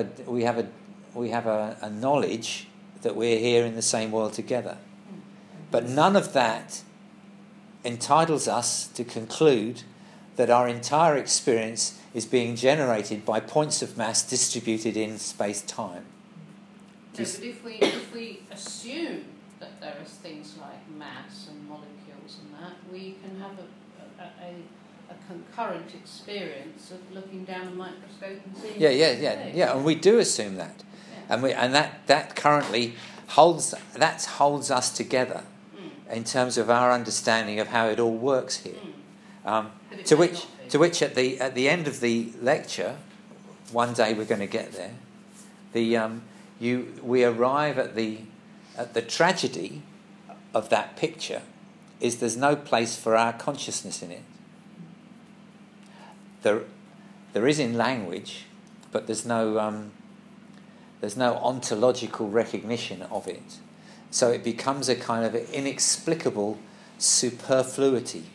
A: a knowledge that we're here in the same world together. But none of that entitles us to conclude that our entire experience is being generated by points of mass distributed in space-time.
C: No, but if we assume that there is things like mass and molecules and that, we can have a concurrent experience of looking down a microscope and seeing.
A: Yeah, and we do assume that,
C: Yeah.
A: and that currently holds us together in terms of our understanding of how it all works here. To which at the end of the lecture, one day we're going to get there. We arrive at the tragedy of that picture is there's no place for our consciousness in it. There is in language, but there's no ontological recognition of it. So it becomes a kind of inexplicable superfluity.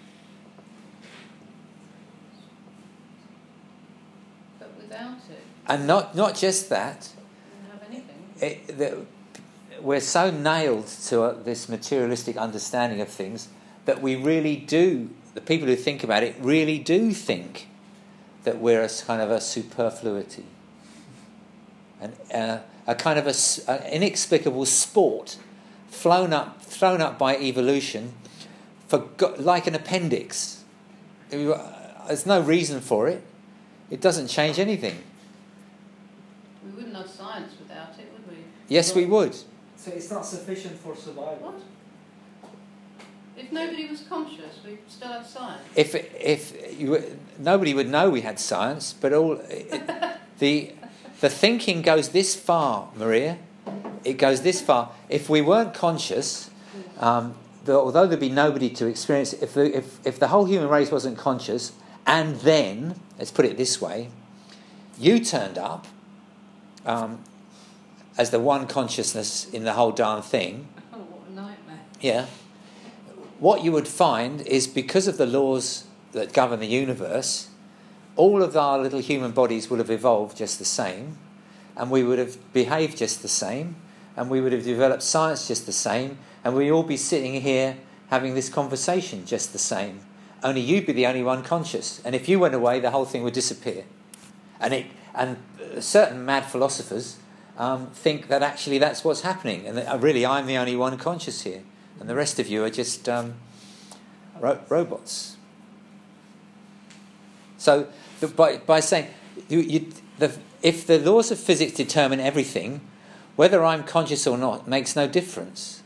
C: But without it,
A: And not just that,
C: we don't have anything.
A: We're so nailed to this materialistic understanding of things that we really do the people who think about it really do think that we're a kind of a superfluity, and a kind of an inexplicable sport thrown up by evolution like an appendix. There's no reason for it. It doesn't change anything.
C: We wouldn't have science without it, would we?
A: Yes, we would.
D: So it's not sufficient for survival.
C: What? If nobody was conscious, we'd still have science.
A: Nobody would know we had science, but the thinking goes this far, Maria. It goes this far. If we weren't conscious, although there'd be nobody to experience it, if the whole human race wasn't conscious, and then, let's put it this way, you turned up as the one consciousness in the whole darn thing.
C: Oh, what a nightmare.
A: Yeah. What you would find is, because of the laws that govern the universe, all of our little human bodies would have evolved just the same, and we would have behaved just the same, and we would have developed science just the same, and we'd all be sitting here having this conversation just the same. Only you'd be the only one conscious. And if you went away, the whole thing would disappear. And certain mad philosophers think that actually that's what's happening, and that really I'm the only one conscious here, and the rest of you are just robots. So by saying if the laws of physics determine everything, whether I'm conscious or not makes no difference.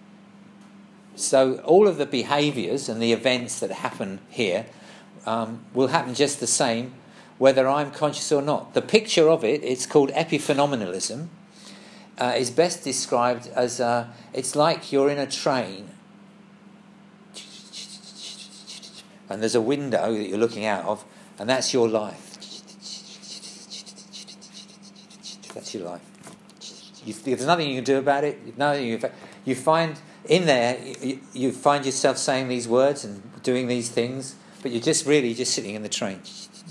A: So all of the behaviours and the events that happen here will happen just the same whether I'm conscious or not. The picture of it's called epiphenomenalism, is best described as it's like you're in a train and there's a window that you're looking out of, and that's your life. That's your life. There's nothing you can do about it. You find in there, you find yourself saying these words and doing these things, but you're just really just sitting in the train.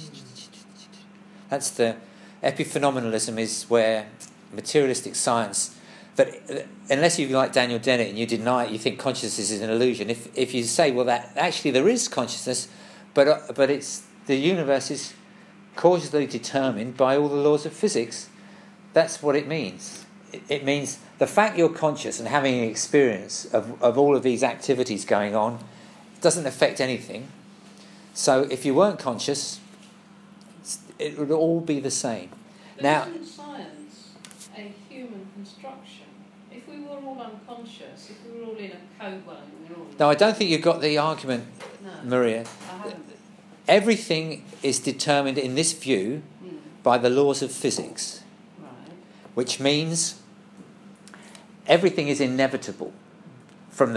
A: That's the epiphenomenalism, is where materialistic science, that unless you like Daniel Dennett and you deny it, you think consciousness is an illusion. If you say, well, that actually there is consciousness, but it's the universe is causally determined by all the laws of physics. That's what it means. It means the fact you're conscious and having an experience of all of these activities going on doesn't affect anything. So if you weren't conscious, it would all be the same.
C: But
A: Now,
C: isn't science a human construction? If we were all unconscious, if we were all in a coma,
A: no, I don't think you've got the argument, Maria.
C: I haven't.
A: Everything is determined in this view by the laws of physics,
C: Right.
A: which means everything is inevitable from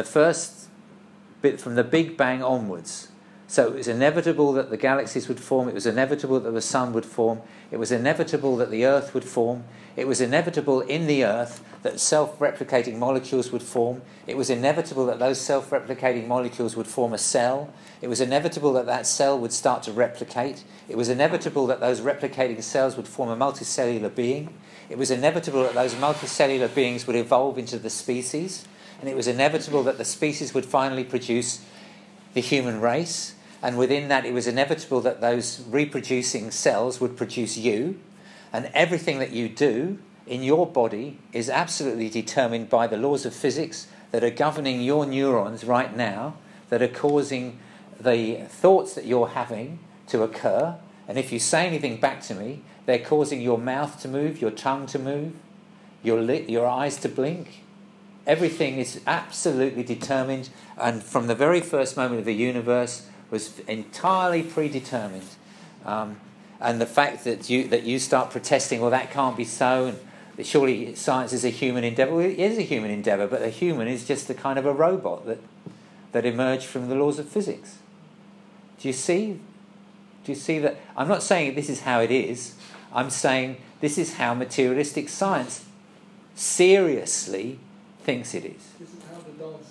A: the Big Bang onwards. So it was inevitable that the galaxies would form, it was inevitable that the sun would form, it was inevitable that the earth would form, it was inevitable in the earth that self-replicating molecules would form, it was inevitable that those self-replicating molecules would form a cell, it was inevitable that that cell would start to replicate, it was inevitable that those replicating cells would form a multicellular being, it was inevitable that those multicellular beings would evolve into the species, and it was inevitable that the species would finally produce the human race, and within that it was inevitable that those reproducing cells would produce you, and everything that you do in your body is absolutely determined by the laws of physics that are governing your neurons right now, that are causing the thoughts that you're having to occur, and if you say anything back to me, they're causing your mouth to move, your tongue to move, your eyes to blink. Everything is absolutely determined, and from the very first moment of the universe was entirely predetermined. And the fact that you start protesting, well, that can't be so, and surely science is a human endeavour. Well, it is a human endeavour, but a human is just a kind of a robot that emerged from the laws of physics. Do you see? Do you see that? I'm not saying this is how it is. I'm saying this is how materialistic science seriously thinks it is.
D: This is how the dance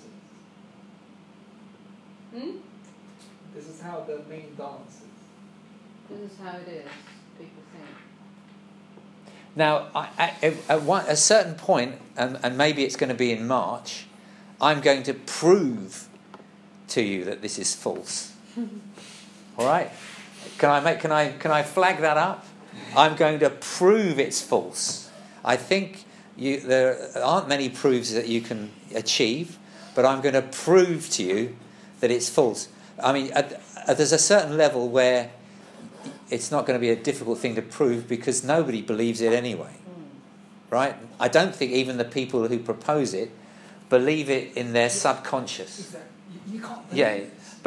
D: is.
C: Hmm?
D: This is how the main dance is.
C: This is how it is, people think.
A: Now, at a certain point, and maybe it's going to be in March, I'm going to prove to you that this is false. All right? Can I flag that up? I'm going to prove it's false. I think there aren't many proofs that you can achieve, but I'm going to prove to you that it's false. I mean, there's a certain level where it's not going to be a difficult thing to prove because nobody believes it anyway, right? I don't think even the people who propose it believe it in their subconscious.
D: Exactly. You can't believe
A: Yeah,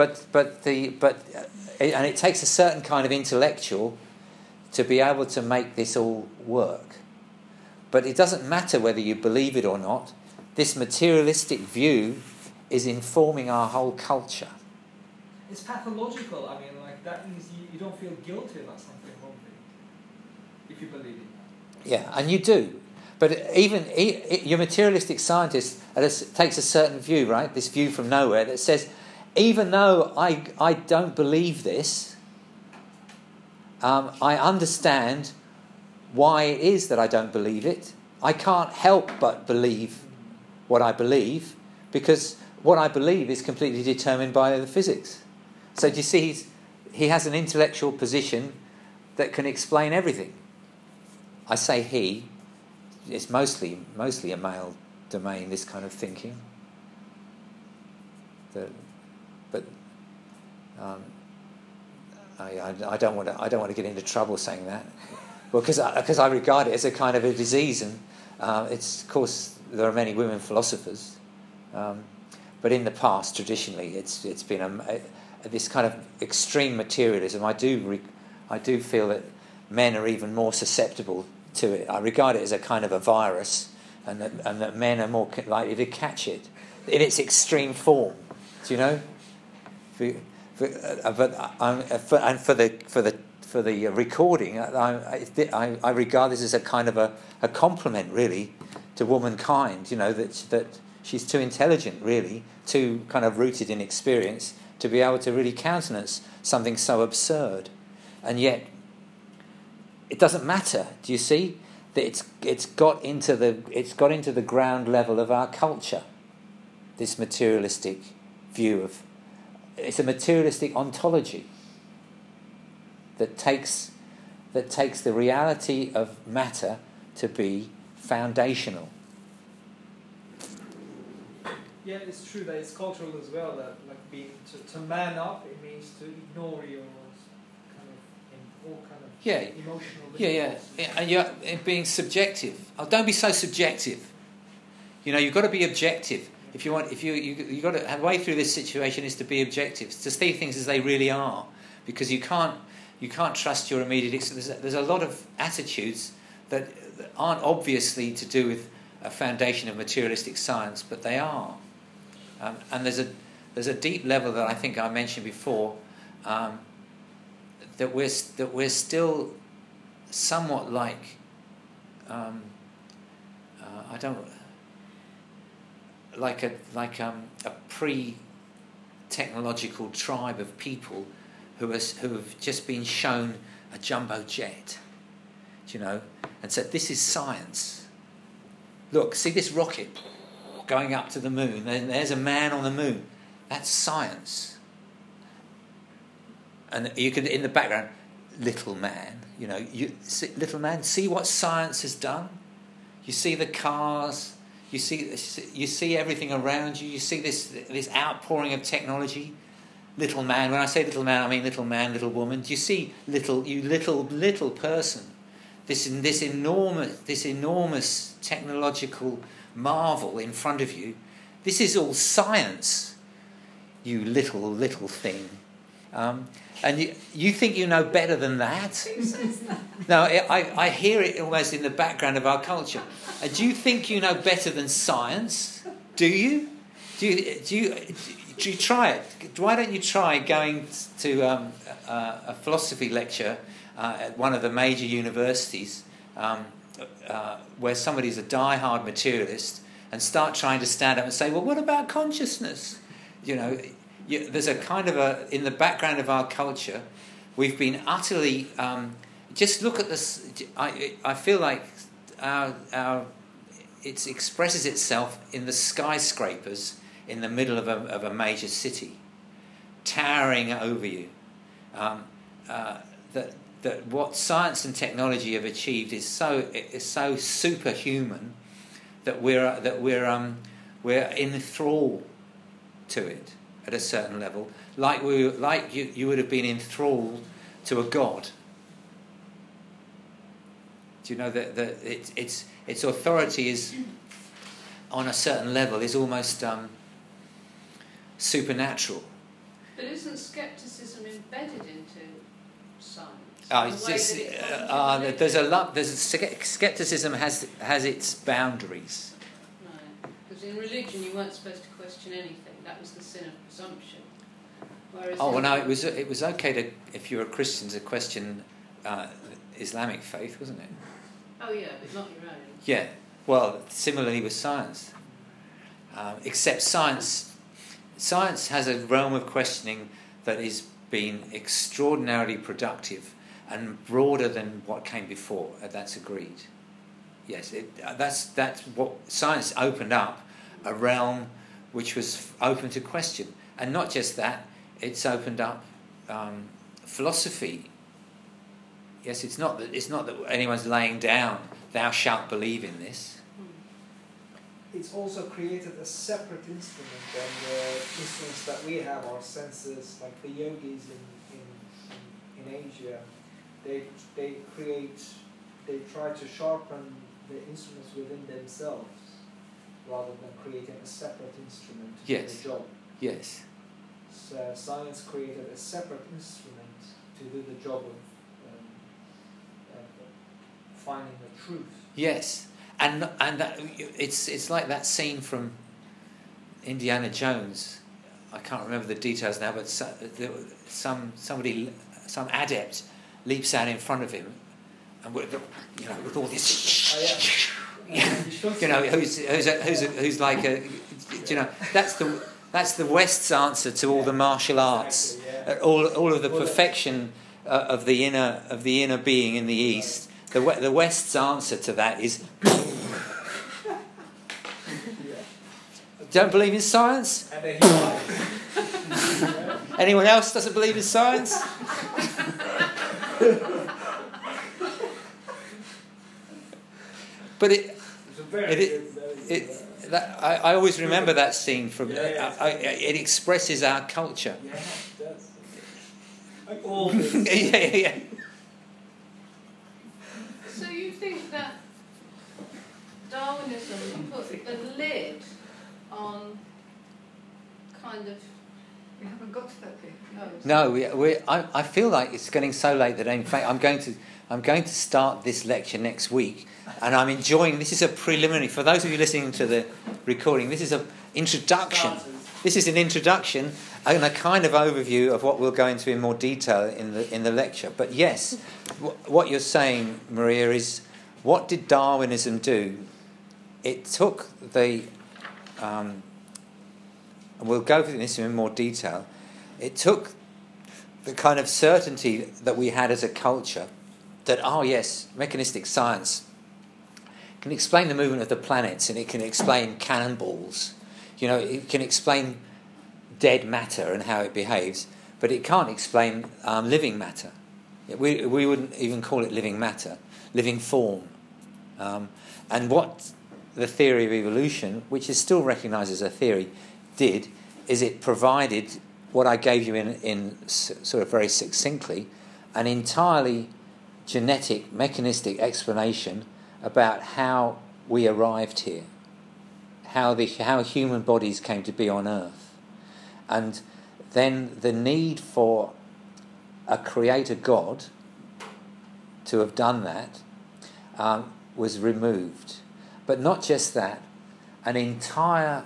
A: and it takes a certain kind of intellectual to be able to make this all work. But it doesn't matter whether you believe it or not. This materialistic view is informing our whole culture.
D: It's pathological. I mean, like that means you don't feel guilty about something wrong if you believe it.
A: Yeah, and you do. But even your materialistic scientist takes a certain view, right? This view from nowhere that says, even though I don't believe this, I understand why it is that I don't believe it. I can't help but believe what I believe because what I believe is completely determined by the physics. So do you see, he has an intellectual position that can explain everything. I say he. It's mostly a male domain, this kind of thinking. I don't want to get into trouble saying that, because I regard it as a kind of a disease, and it's, of course, there are many women philosophers, but in the past, traditionally, it's been this kind of extreme materialism. I do feel that men are even more susceptible to it. I regard it as a kind of a virus, and that men are more likely to catch it in its extreme form. Do you know? For the recording, I regard this as a kind of a compliment, really, to womankind. You know, that she's too intelligent, really, too kind of rooted in experience to be able to really countenance something so absurd, and yet it doesn't matter. Do you see that it's got into the ground level of our culture? This materialistic view of it's a materialistic ontology that takes the reality of matter to be foundational.
D: Yeah, it's true that it's cultural as well. That like being to man up, it means to ignore your kind of all kind of emotional.
A: Yeah, and you're being subjective. Oh, don't be so subjective. You know, you've got to be objective. If you got to, the way through this situation is to be objective, to see things as they really are, because you can't trust your immediate experience. There's a lot of attitudes that aren't obviously to do with a foundation of materialistic science, but they are. And there's a deep level that I think I mentioned before, that we're still somewhat like a pre-technological tribe of people who have just been shown a jumbo jet, you know, and said, this is science. Look, see this rocket going up to the moon, and there's a man on the moon. That's science. And you can, in the background, little man, you know, little man, see what science has done? You see the cars, you see everything around you, you see this outpouring of technology. Little man, when I say little man, I mean little man, little woman. Do you see little person? This enormous technological marvel in front of you. This is all science, you little thing. And you think you know better than that?
B: Who says that?
A: No, I hear it almost in the background of our culture. Do you think you know better than science? Do you? Do you try it? Why don't you try going to a philosophy lecture at one of the major universities where somebody's a die-hard materialist, and start trying to stand up and say, well, what about consciousness? You know, there's a kind of in the background of our culture, we've been utterly... just look at this. I feel like it expresses itself in the skyscrapers in the middle of a major city. towering over you. That what science and technology have achieved is so superhuman that we're in thrall to it at a certain level, like you would have been enthralled to a god. Do you know that its authority is on a certain level is almost supernatural.
C: But isn't scepticism embedded into science?
A: Skepticism has its boundaries.
C: Right. Because in religion you weren't supposed to question anything. That was the sin of presumption. Whereas
A: it was okay to, if you were a Christian, to question Islamic faith, wasn't it?
C: Oh yeah, but not your own.
A: Yeah. Well, similarly with science. Except science has a realm of questioning that is being extraordinarily productive and broader than what came before. That's agreed. Yes, that's what science opened up, a realm which was open to question, and not just that, it's opened up philosophy. Yes, it's not that anyone's laying down, thou shalt believe in this.
D: It's also created a separate instrument than the instruments that we have, our senses, like the yogis in Asia. They try to sharpen the instruments within themselves rather than creating a separate instrument to do the job.
A: Yes.
D: So science created a separate instrument to do the job of finding the truth.
A: Yes. And that, it's like that scene from Indiana Jones. I can't remember the details now, but some adept leaps out in front of him, and with all this, who's like that's the West's answer to all the martial arts, all of the perfection of the inner being in the East. The West's answer to that is. Don't believe in science? Anyone else doesn't believe in science? But I always remember that scene from. It expresses our culture.
D: Yeah, it does. Like all this.
A: Yeah.
C: So you think that Darwinism put the lid on kind of...
B: We haven't got to that bit.
A: No, I feel like it's getting so late that in fact I'm going to start this lecture next week, and I'm enjoying. This is a preliminary for those of you listening to the recording. This is an introduction. This is an introduction and a kind of overview of what we'll go into in more detail in the lecture. But yes, what you're saying, Maria, is what did Darwinism do? It took the and we'll go through this in more detail. It took the kind of certainty that we had as a culture that, mechanistic science can explain the movement of the planets, and it can explain cannonballs. It can explain dead matter and how it behaves, but it can't explain living matter. We wouldn't even call it living matter, living form. And what the theory of evolution, which is still recognised as a theory, did is it provided what I gave you in sort of very succinctly, an entirely genetic, mechanistic explanation about how we arrived here, how human bodies came to be on Earth, and then the need for a creator God to have done that was removed. But not just that, an entire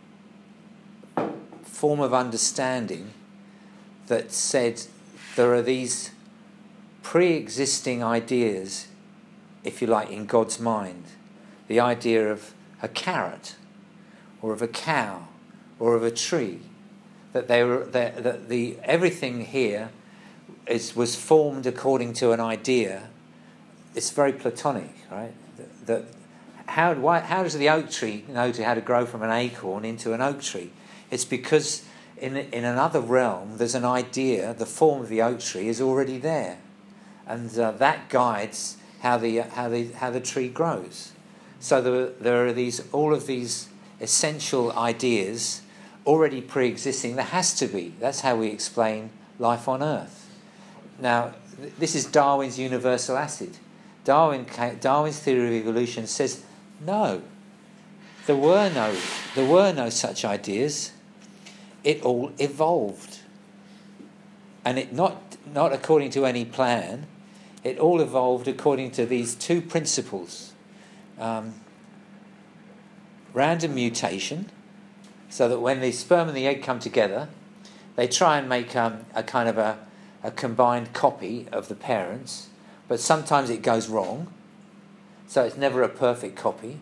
A: form of understanding that said there are these pre-existing ideas, if you like, in God's mind. The idea of a carrot, or of a cow, or of a tree. That everything here was formed according to an idea. It's very Platonic, right? How does the oak tree know how to grow from an acorn into an oak tree? It's because in another realm, there's an idea, the form of the oak tree is already there, and that guides how the tree grows. So there are all of these essential ideas already pre-existing. There has to be. That's how we explain life on Earth. Now, this is Darwin's universal acid. Darwin's theory of evolution says no. There were no such ideas. It all evolved, and it not according to any plan. It all evolved according to these two principles: random mutation, so that when the sperm and the egg come together, they try and make a kind of a combined copy of the parents, but sometimes it goes wrong, so it's never a perfect copy.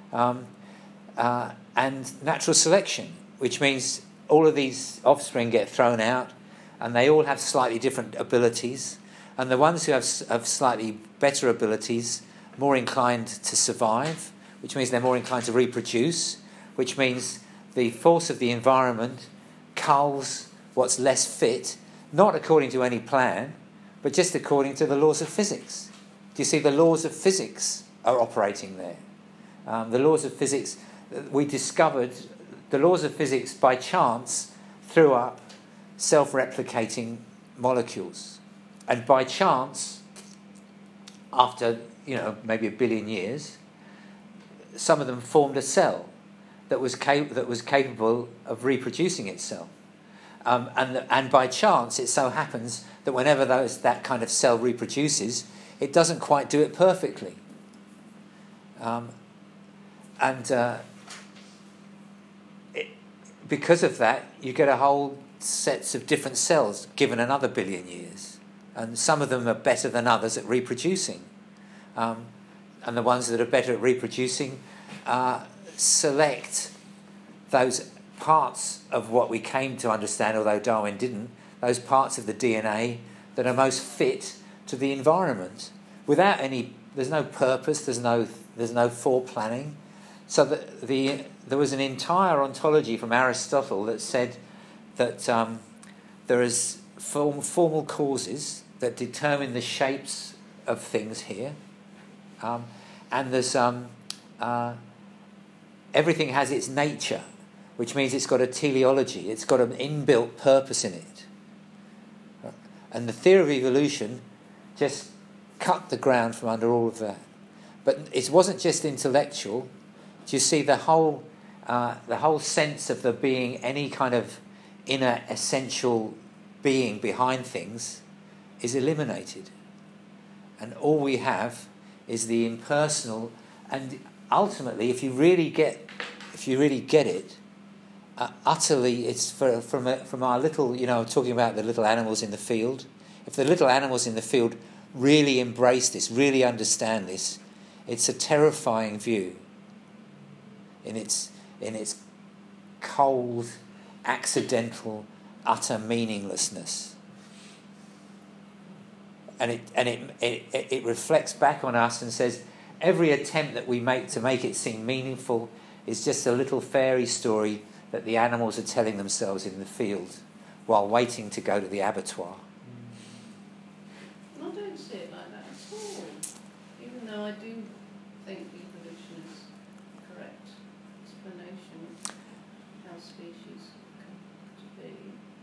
A: And natural selection, which means all of these offspring get thrown out, and they all have slightly different abilities, and the ones who have slightly better abilities, more inclined to survive, which means they're more inclined to reproduce, which means the force of the environment culls what's less fit, not according to any plan, but just according to the laws of physics. Do you see the laws of physics are operating there? The laws of physics, we discovered the laws of physics by chance threw up self-replicating molecules. And by chance, after maybe 1 billion years, some of them formed a cell that was capable of reproducing itself. And by chance, it so happens that whenever that kind of cell reproduces, it doesn't quite do it perfectly. Because of that, you get a whole sets of different cells given another 1 billion years. And some of them are better than others at reproducing. And the ones that are better at reproducing select those parts of what we came to understand, although Darwin didn't, those parts of the DNA that are most fit to the environment. There's no purpose, there's no foreplanning. So there was an entire ontology from Aristotle that said that there is formal causes that determine the shapes of things here, and there's everything has its nature, which means it's got a teleology, it's got an inbuilt purpose in it. And the theory of evolution just cut the ground from under all of that. But it wasn't just intellectual. Do you see the whole sense of there being any kind of inner essential being behind things is eliminated, and all we have is the impersonal. And ultimately, if you really get it, utterly, it's from our little, talking about the little animals in the field. If the little animals in the field really embrace this, really understand this, it's a terrifying view. In its cold, accidental, utter meaninglessness, and it reflects back on us and says every attempt that we make to make it seem meaningful is just a little fairy story that the animals are telling themselves in the field while waiting to go to the abattoir.
C: I don't see it like that at all, even though I do think evolution is a correct explanation of how species come to be.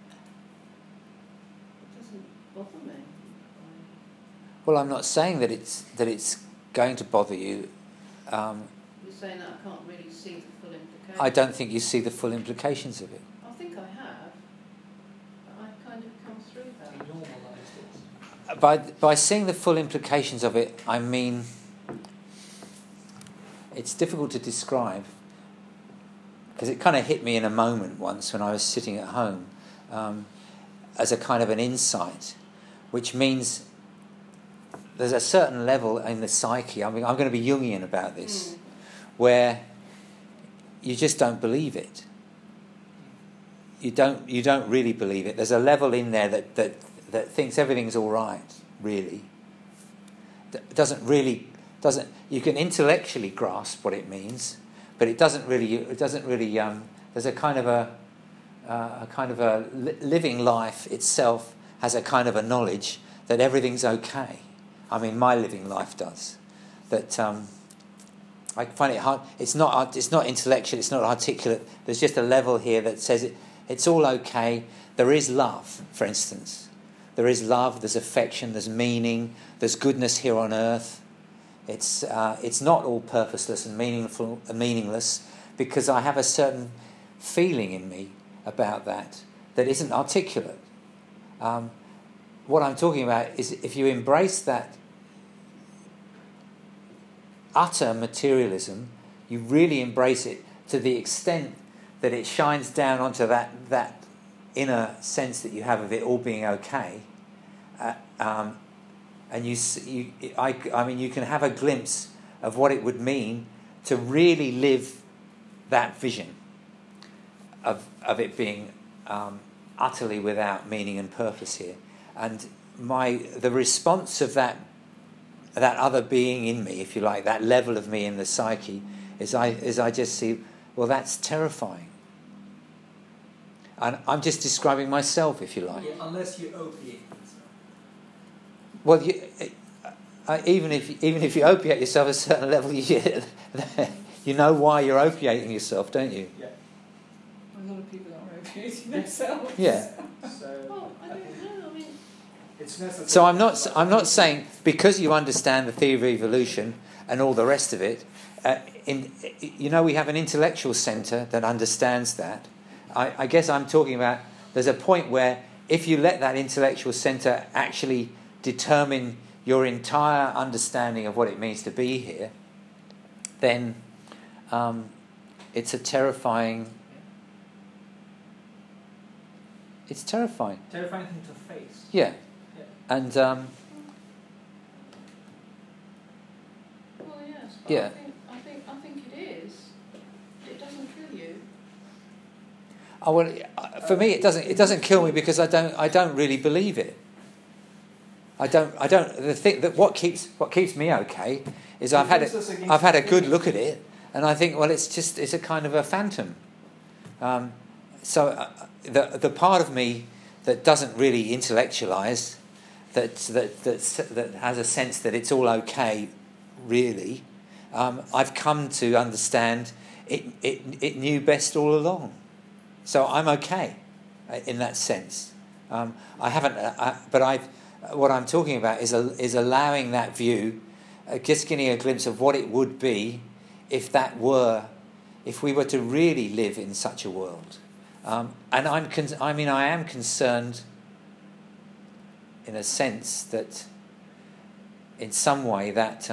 C: It doesn't bother me.
A: Well, I'm not saying that it's going to bother you.
C: You're saying that I can't really see the full implications.
A: I don't think you see the full implications of it.
C: I think I have, but I've kind of come through that.
D: You normalise it.
A: By seeing the full implications of it, I mean, it's difficult to describe, because it kind of hit me in a moment once when I was sitting at home, as a kind of an insight, which means there's a certain level in the psyche, I'm going to be Jungian about this, where you just don't believe it. You don't really believe it. There's a level in there that thinks everything's all right, really. You can intellectually grasp what it means, but it doesn't really. There's a kind of a kind of a living life itself has a kind of a knowledge that everything's okay. I mean, my living life does. That I find it hard. It's not intellectual. It's not articulate. There's just a level here that says it's all okay. There is love, for instance. There is love. There's affection. There's meaning. There's goodness here on earth. It's not all purposeless and meaningful and meaningless, because I have a certain feeling in me about that isn't articulate. What I'm talking about is if you embrace that utter materialism, you really embrace it to the extent that it shines down onto that inner sense that you have of it all being okay, and you can have a glimpse of what it would mean to really live that vision of it being utterly without meaning and purpose here. And the response of that other being in me, if you like, that level of me in the psyche, is I just see, well, that's terrifying. And I'm just describing myself, if you like.
D: Yeah, unless you opiate yourself.
A: Well, even if you opiate yourself at a certain level, you know why you're opiating yourself, don't you?
D: Yeah.
B: A lot of people are opiating themselves.
A: Yeah.
C: Well, I don't know. I mean,
D: It's necessary.
A: So I'm not saying because you understand the theory of evolution and all the rest of it. We have an intellectual centre that understands that. I guess I'm talking about there's a point where if you let that intellectual centre actually determine your entire understanding of what it means to be here, then it's a terrifying. It's terrifying.
D: Terrifying thing to face.
A: Yeah.
D: Yeah.
A: And
C: well, yes. But
A: Yeah.
C: I think it is. It doesn't kill you.
A: oh, well, for me, it doesn't kill me because I don't really believe it. I don't. The thing that what keeps me okay is I've had a good look at it, and I think, well, it's a kind of a phantom. So the part of me that doesn't really intellectualise, that has a sense that it's all okay, really, I've come to understand it knew best all along. So I'm okay in that sense. I haven't, but I've. What I'm talking about is allowing that view, just getting a glimpse of what it would be if we were to really live in such a world. And I am concerned, in a sense, that in some way that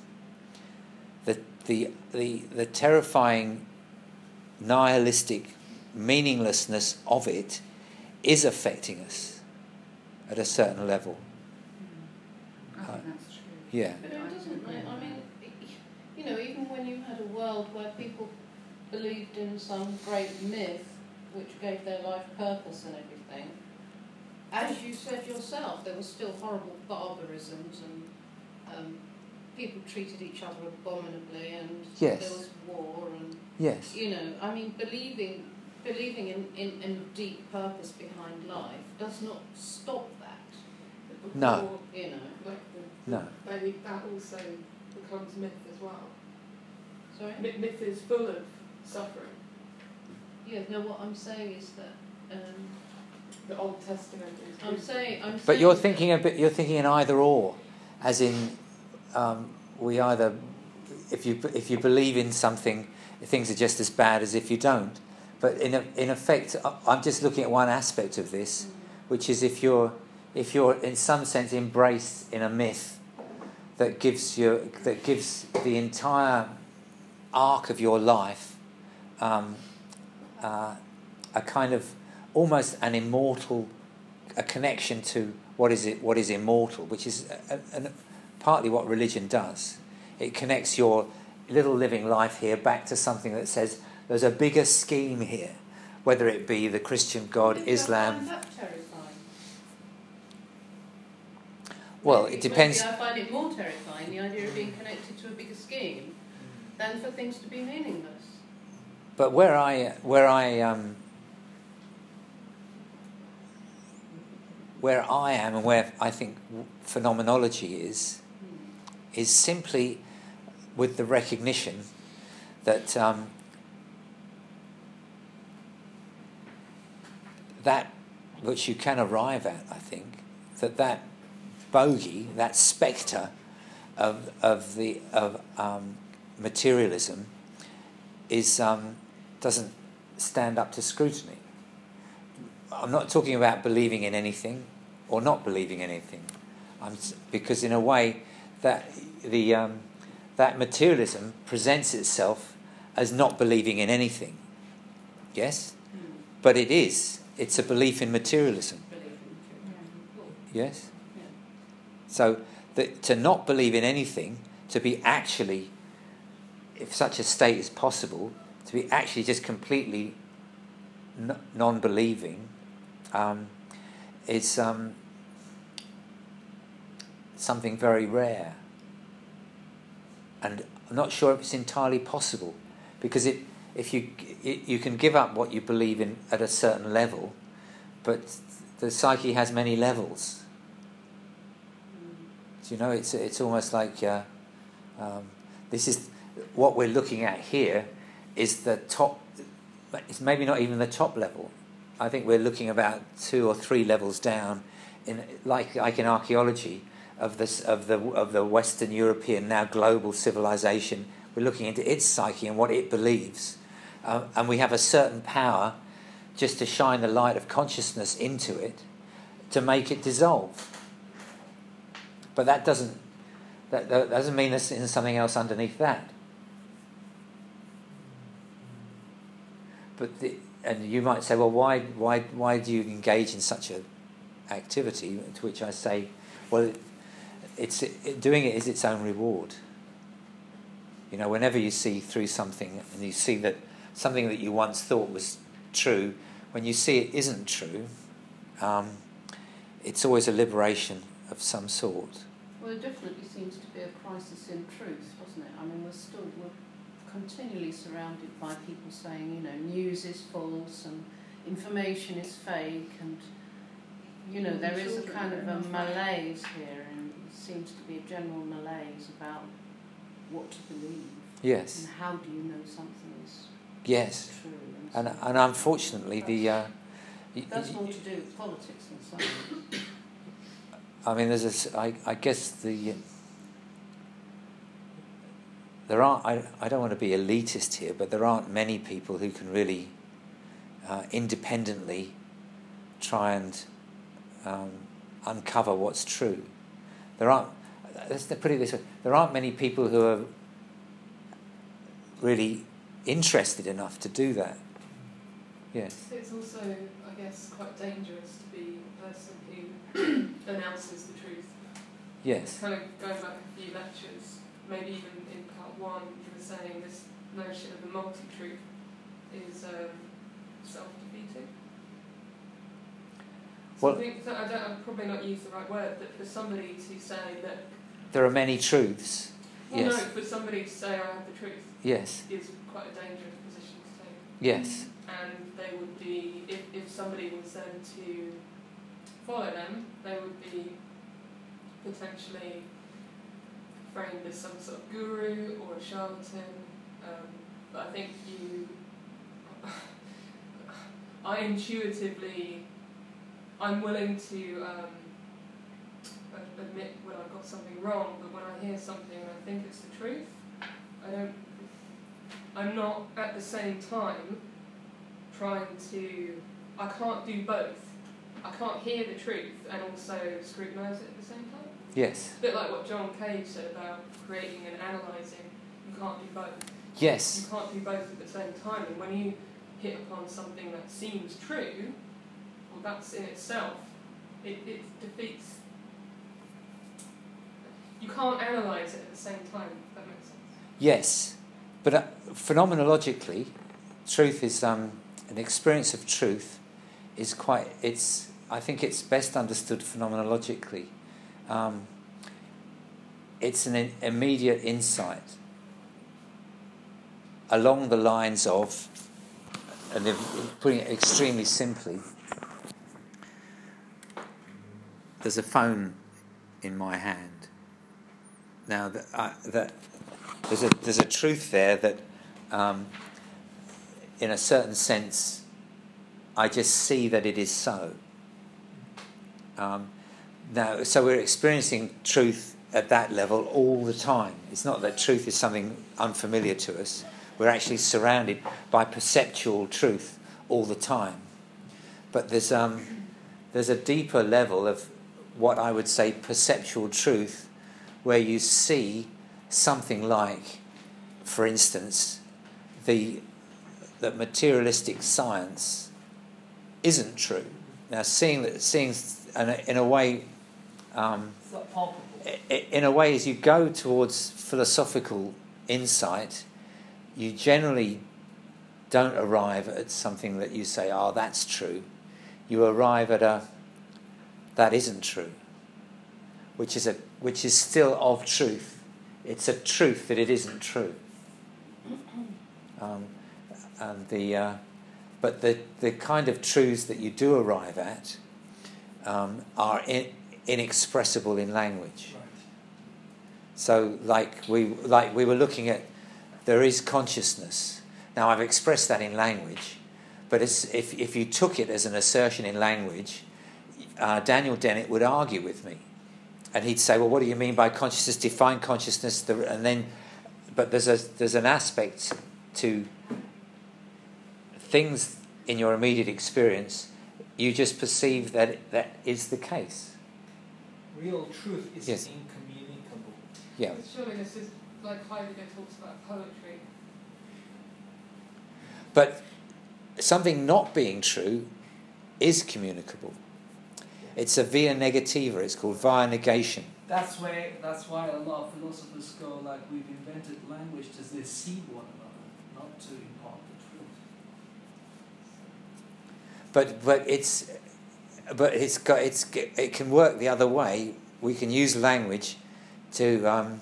A: the terrifying nihilistic meaninglessness of it is affecting us at a certain level.
B: I think that's true.
A: Yeah.
C: But it doesn't. I mean, even when you had a world where people believed in some great myth which gave their life purpose and everything, as you said yourself, there were still horrible barbarisms and people treated each other abominably, and
A: Yes.
C: there was war and
A: Yes.
C: believing in a deep purpose behind life does not stop that.
A: No. No.
E: That also becomes myth as well.
C: Sorry?
E: Myth is full of suffering.
C: Yeah, no, what I'm saying is that
E: The Old Testament is.
C: I'm saying.
A: But you're thinking in either or, as in we either, if you believe in something, things are just as bad as if you don't. But in effect, I'm just looking at one aspect of this, which is if you're in some sense embraced in a myth that gives the entire arc of your life a kind of almost an immortal, a connection to what is immortal, which is partly what religion does. It connects your little living life here back to something that says there's a bigger scheme here, whether it be the Christian God, Islam.
C: I find that terrifying.
A: Well,
C: Maybe-
A: it depends.
C: Maybe I find it more terrifying, the idea of being connected to a bigger scheme, than for things to be meaningless.
A: But where I where I am and where I think phenomenology is simply with the recognition that that which you can arrive at, I think, that bogey, that spectre of materialism is doesn't stand up to scrutiny. I'm not talking about believing in anything or not believing in anything, because in a way that that materialism presents itself as not believing in anything. Yes, but it is. It's a belief in materialism. Yes. So to not believe in anything, to be actually, if such a state is possible, to be actually just completely non-believing, is something very rare. And I'm not sure if it's entirely possible, because if you can give up what you believe in at a certain level, but the psyche has many levels. Do you know? It's almost like this is what we're looking at here is the top. It's maybe not even the top level. I think we're looking about 2 or 3 levels down, like in archaeology of the Western European, now global civilization. We're looking into its psyche and what it believes, and we have a certain power just to shine the light of consciousness into it to make it dissolve. But that doesn't mean there's something else underneath that. And you might say, well, why do you engage in such a activity? To which I say, well, doing it is its own reward. You know, whenever you see through something and you see that something that you once thought was true, when you see it isn't true, it's always a liberation of some sort.
C: Well, it definitely seems to be a crisis in truth, doesn't it? I mean, we're continually surrounded by people saying, you know, news is false and information is fake, and, you know, there is a kind of a malaise here, and it seems to be a general malaise about what to believe.
A: Yes.
C: And how do you know something is true?
A: And unfortunately,
C: that's more to do with politics and science.
A: I mean, I guess there aren't. I don't want to be elitist here, but there aren't many people who can really independently try and uncover what's true. Let's put it this way: there aren't many people who are really interested enough to do that. Yes.
E: It's also, I guess, quite dangerous to be a person who announces the truth.
A: Yes.
E: Kind of going back a few lectures, maybe even in part 1, you were saying this notion of the multi-truth is self-defeating.
A: Well,
E: I've probably not used the right word, but for somebody to say that
A: there are many truths.
E: Well,
A: yes.
E: No, for somebody to say I have the truth.
A: Yes.
E: Is quite a dangerous position to take.
A: Yes.
E: And they would be, if somebody was then to follow them, they would be potentially framed as some sort of guru or a charlatan. But I think I'm willing to admit when I've got something wrong, but when I hear something and I think it's the truth, I'm not at the same time I can't do both. I can't hear the truth and also scrutinise it at the same time.
A: Yes.
E: A bit like what John Cage said about creating and analysing. You can't do both.
A: Yes.
E: You can't do both at the same time. And when you hit upon something that seems true, well, that's in itself, it defeats. You can't analyse it at the same time, if that makes sense.
A: Yes. But phenomenologically, truth is an experience of truth is I think it's best understood phenomenologically. It's an immediate insight along the lines of, and putting it extremely simply, there's a phone in my hand. Now that there's a truth there that, in a certain sense, I just see that it is so. Now, so we're experiencing truth at that level all the time. It's not that truth is something unfamiliar to us. We're actually surrounded by perceptual truth all the time. But there's a deeper level of what I would say perceptual truth, where you see something like, for instance, that materialistic science isn't true. Now, seeing in a way,
D: It's not palpable.
A: in a way, as you go towards philosophical insight, you generally don't arrive at something that you say, "Oh, that's true." You arrive at that isn't true, which is still of truth. It's a truth that it isn't true. But the kind of truths that you do arrive at are inexpressible in language.
D: Right.
A: So, like we were looking at, there is consciousness. Now, I've expressed that in language, but if you took it as an assertion in language, Daniel Dennett would argue with me, and he'd say, "Well, what do you mean by consciousness? Define consciousness." But there's an aspect to things in your immediate experience. You just perceive that is the case.
D: Real truth is
A: Yes.
D: incommunicable.
A: Yeah.
E: Surely this is like Heidegger talks about poetry.
A: But something not being true is communicable. It's a via negativa. It's called via negation.
D: That's why a lot of philosophers go like, we've invented language to deceive one another, not to impart the truth.
A: It can work the other way. We can use language to,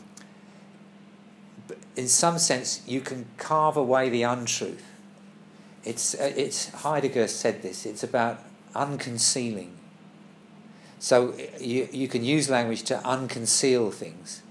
A: in some sense, you can carve away the untruth. It's Heidegger said this. It's about unconcealing. So you can use language to unconceal things.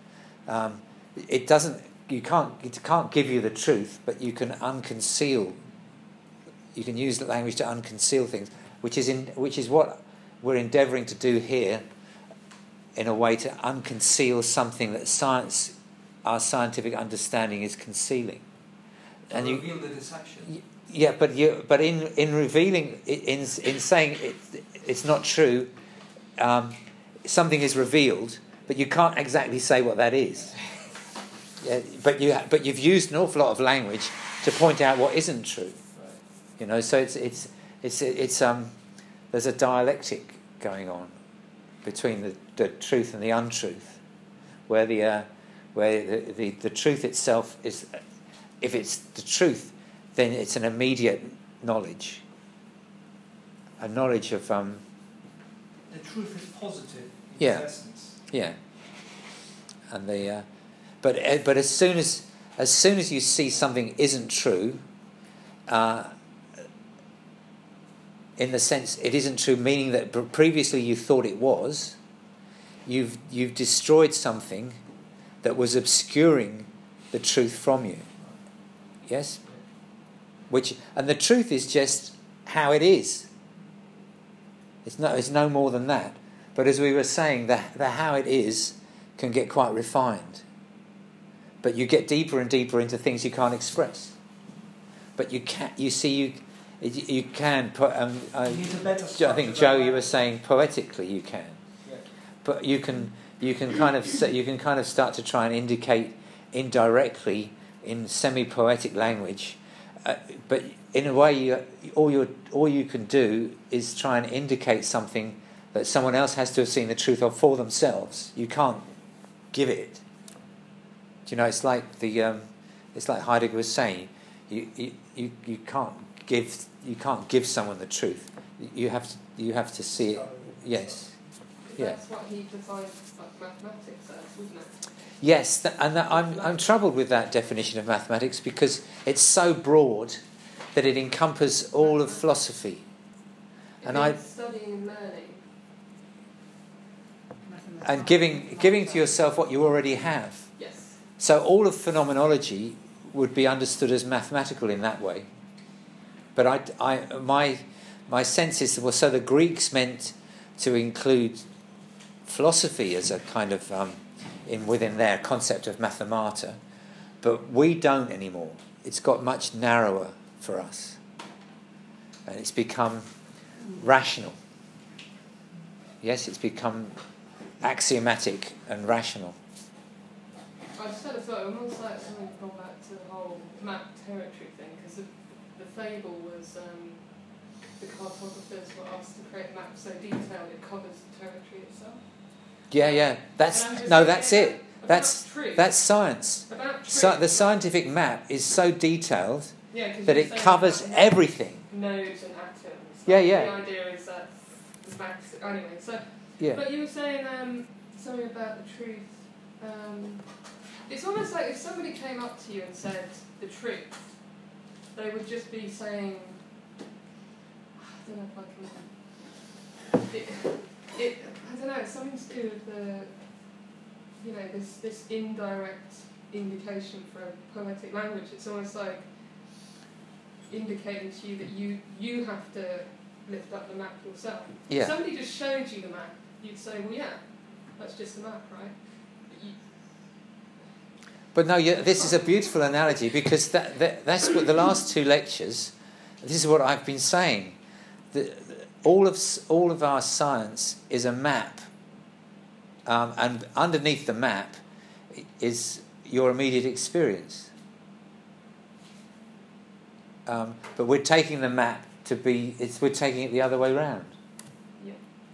A: It can't give you the truth, but you can unconceal. You can use language to unconceal things, which is what we're endeavouring to do here, in a way to unconceal something that our scientific understanding is concealing.
D: And you reveal the deception.
A: Yeah, but in revealing, in saying it's not true, something is revealed, but you can't exactly say what that is. Yeah, but you've used an awful lot of language to point out what isn't true.
D: Right.
A: So it's there's a dialectic going on between the truth and the untruth, where the truth itself is, if it's the truth, then it's an immediate knowledge, a knowledge of
D: The truth is positive in
A: Yeah.
D: its essence.
A: yeah, and but as soon as you see something isn't true, in the sense it isn't true, meaning that previously you thought it was, you've destroyed something that was obscuring the truth from you. Yes? And the truth is just how it is. It's no more than that. But as we were saying, the how it is can get quite refined. But you get deeper and deeper into things you can't express. But you can. You see, you can put.
D: You need a better
A: I
D: structure
A: think
D: than
A: Joe, you
D: that.
A: were saying poetically you can.
D: Yeah.
A: But you can kind of start to try and indicate indirectly in semi-poetic language, but in a way all you can do is try and indicate something that someone else has to have seen the truth of for themselves. You can't give it. Do you know? It's like it's like Heidegger was saying. You can't give someone the truth. You have to see it. Yes. Yeah.
E: That's what he defines like mathematics as, wasn't it?
A: Yes, I'm troubled with that definition of mathematics because it's so broad that it encompasses all of philosophy. And
E: Studying and learning. If it's studying and learning, then it would be, if it's studying and learning, then it would be
A: and giving to yourself what you already have.
E: Yes.
A: So all of phenomenology would be understood as mathematical in that way. But my sense is, well, so the Greeks meant to include philosophy as a kind of within their concept of mathemata, but we don't anymore. It's got much narrower for us, and it's become rational. Yes, it's become axiomatic and rational.
E: I just had a thought, almost like something gone back to the whole map territory thing, because the fable was the cartographers were asked to create a map so detailed it covers the territory itself.
A: Yeah. That's it. That's science. The scientific map is so detailed that it covers everything.
E: Nodes and atoms.
A: Yeah.
E: The idea is that the maps. Anyway, so.
A: Yeah.
E: But you were saying something about the truth. It's almost like if somebody came up to you and said the truth, they would just be saying, I don't know if I can. I don't know. It's something to do with this indirect indication for a poetic language. It's almost like indicating to you that you have to lift up the map yourself.
A: Yeah.
E: If somebody just showed you the map, you'd say, well, yeah, that's just the map, right?
A: But no, this is a beautiful analogy, because that's what the last two lectures, this is what I've been saying. All of our science is a map, and underneath the map is your immediate experience. But we're taking the map we're taking it the other way round.
E: Yeah.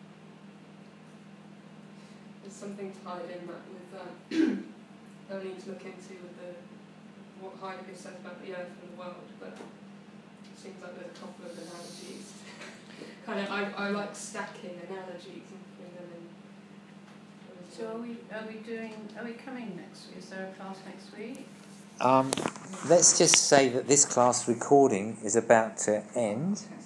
E: There's something tied in that with I need to look into with what Heidegger says about the earth and the world, but it seems like there's a couple of analogies. I like stacking analogies and putting them in.
C: So are we coming next week? Is there a class next week?
A: Let's just say that this class recording is about to end.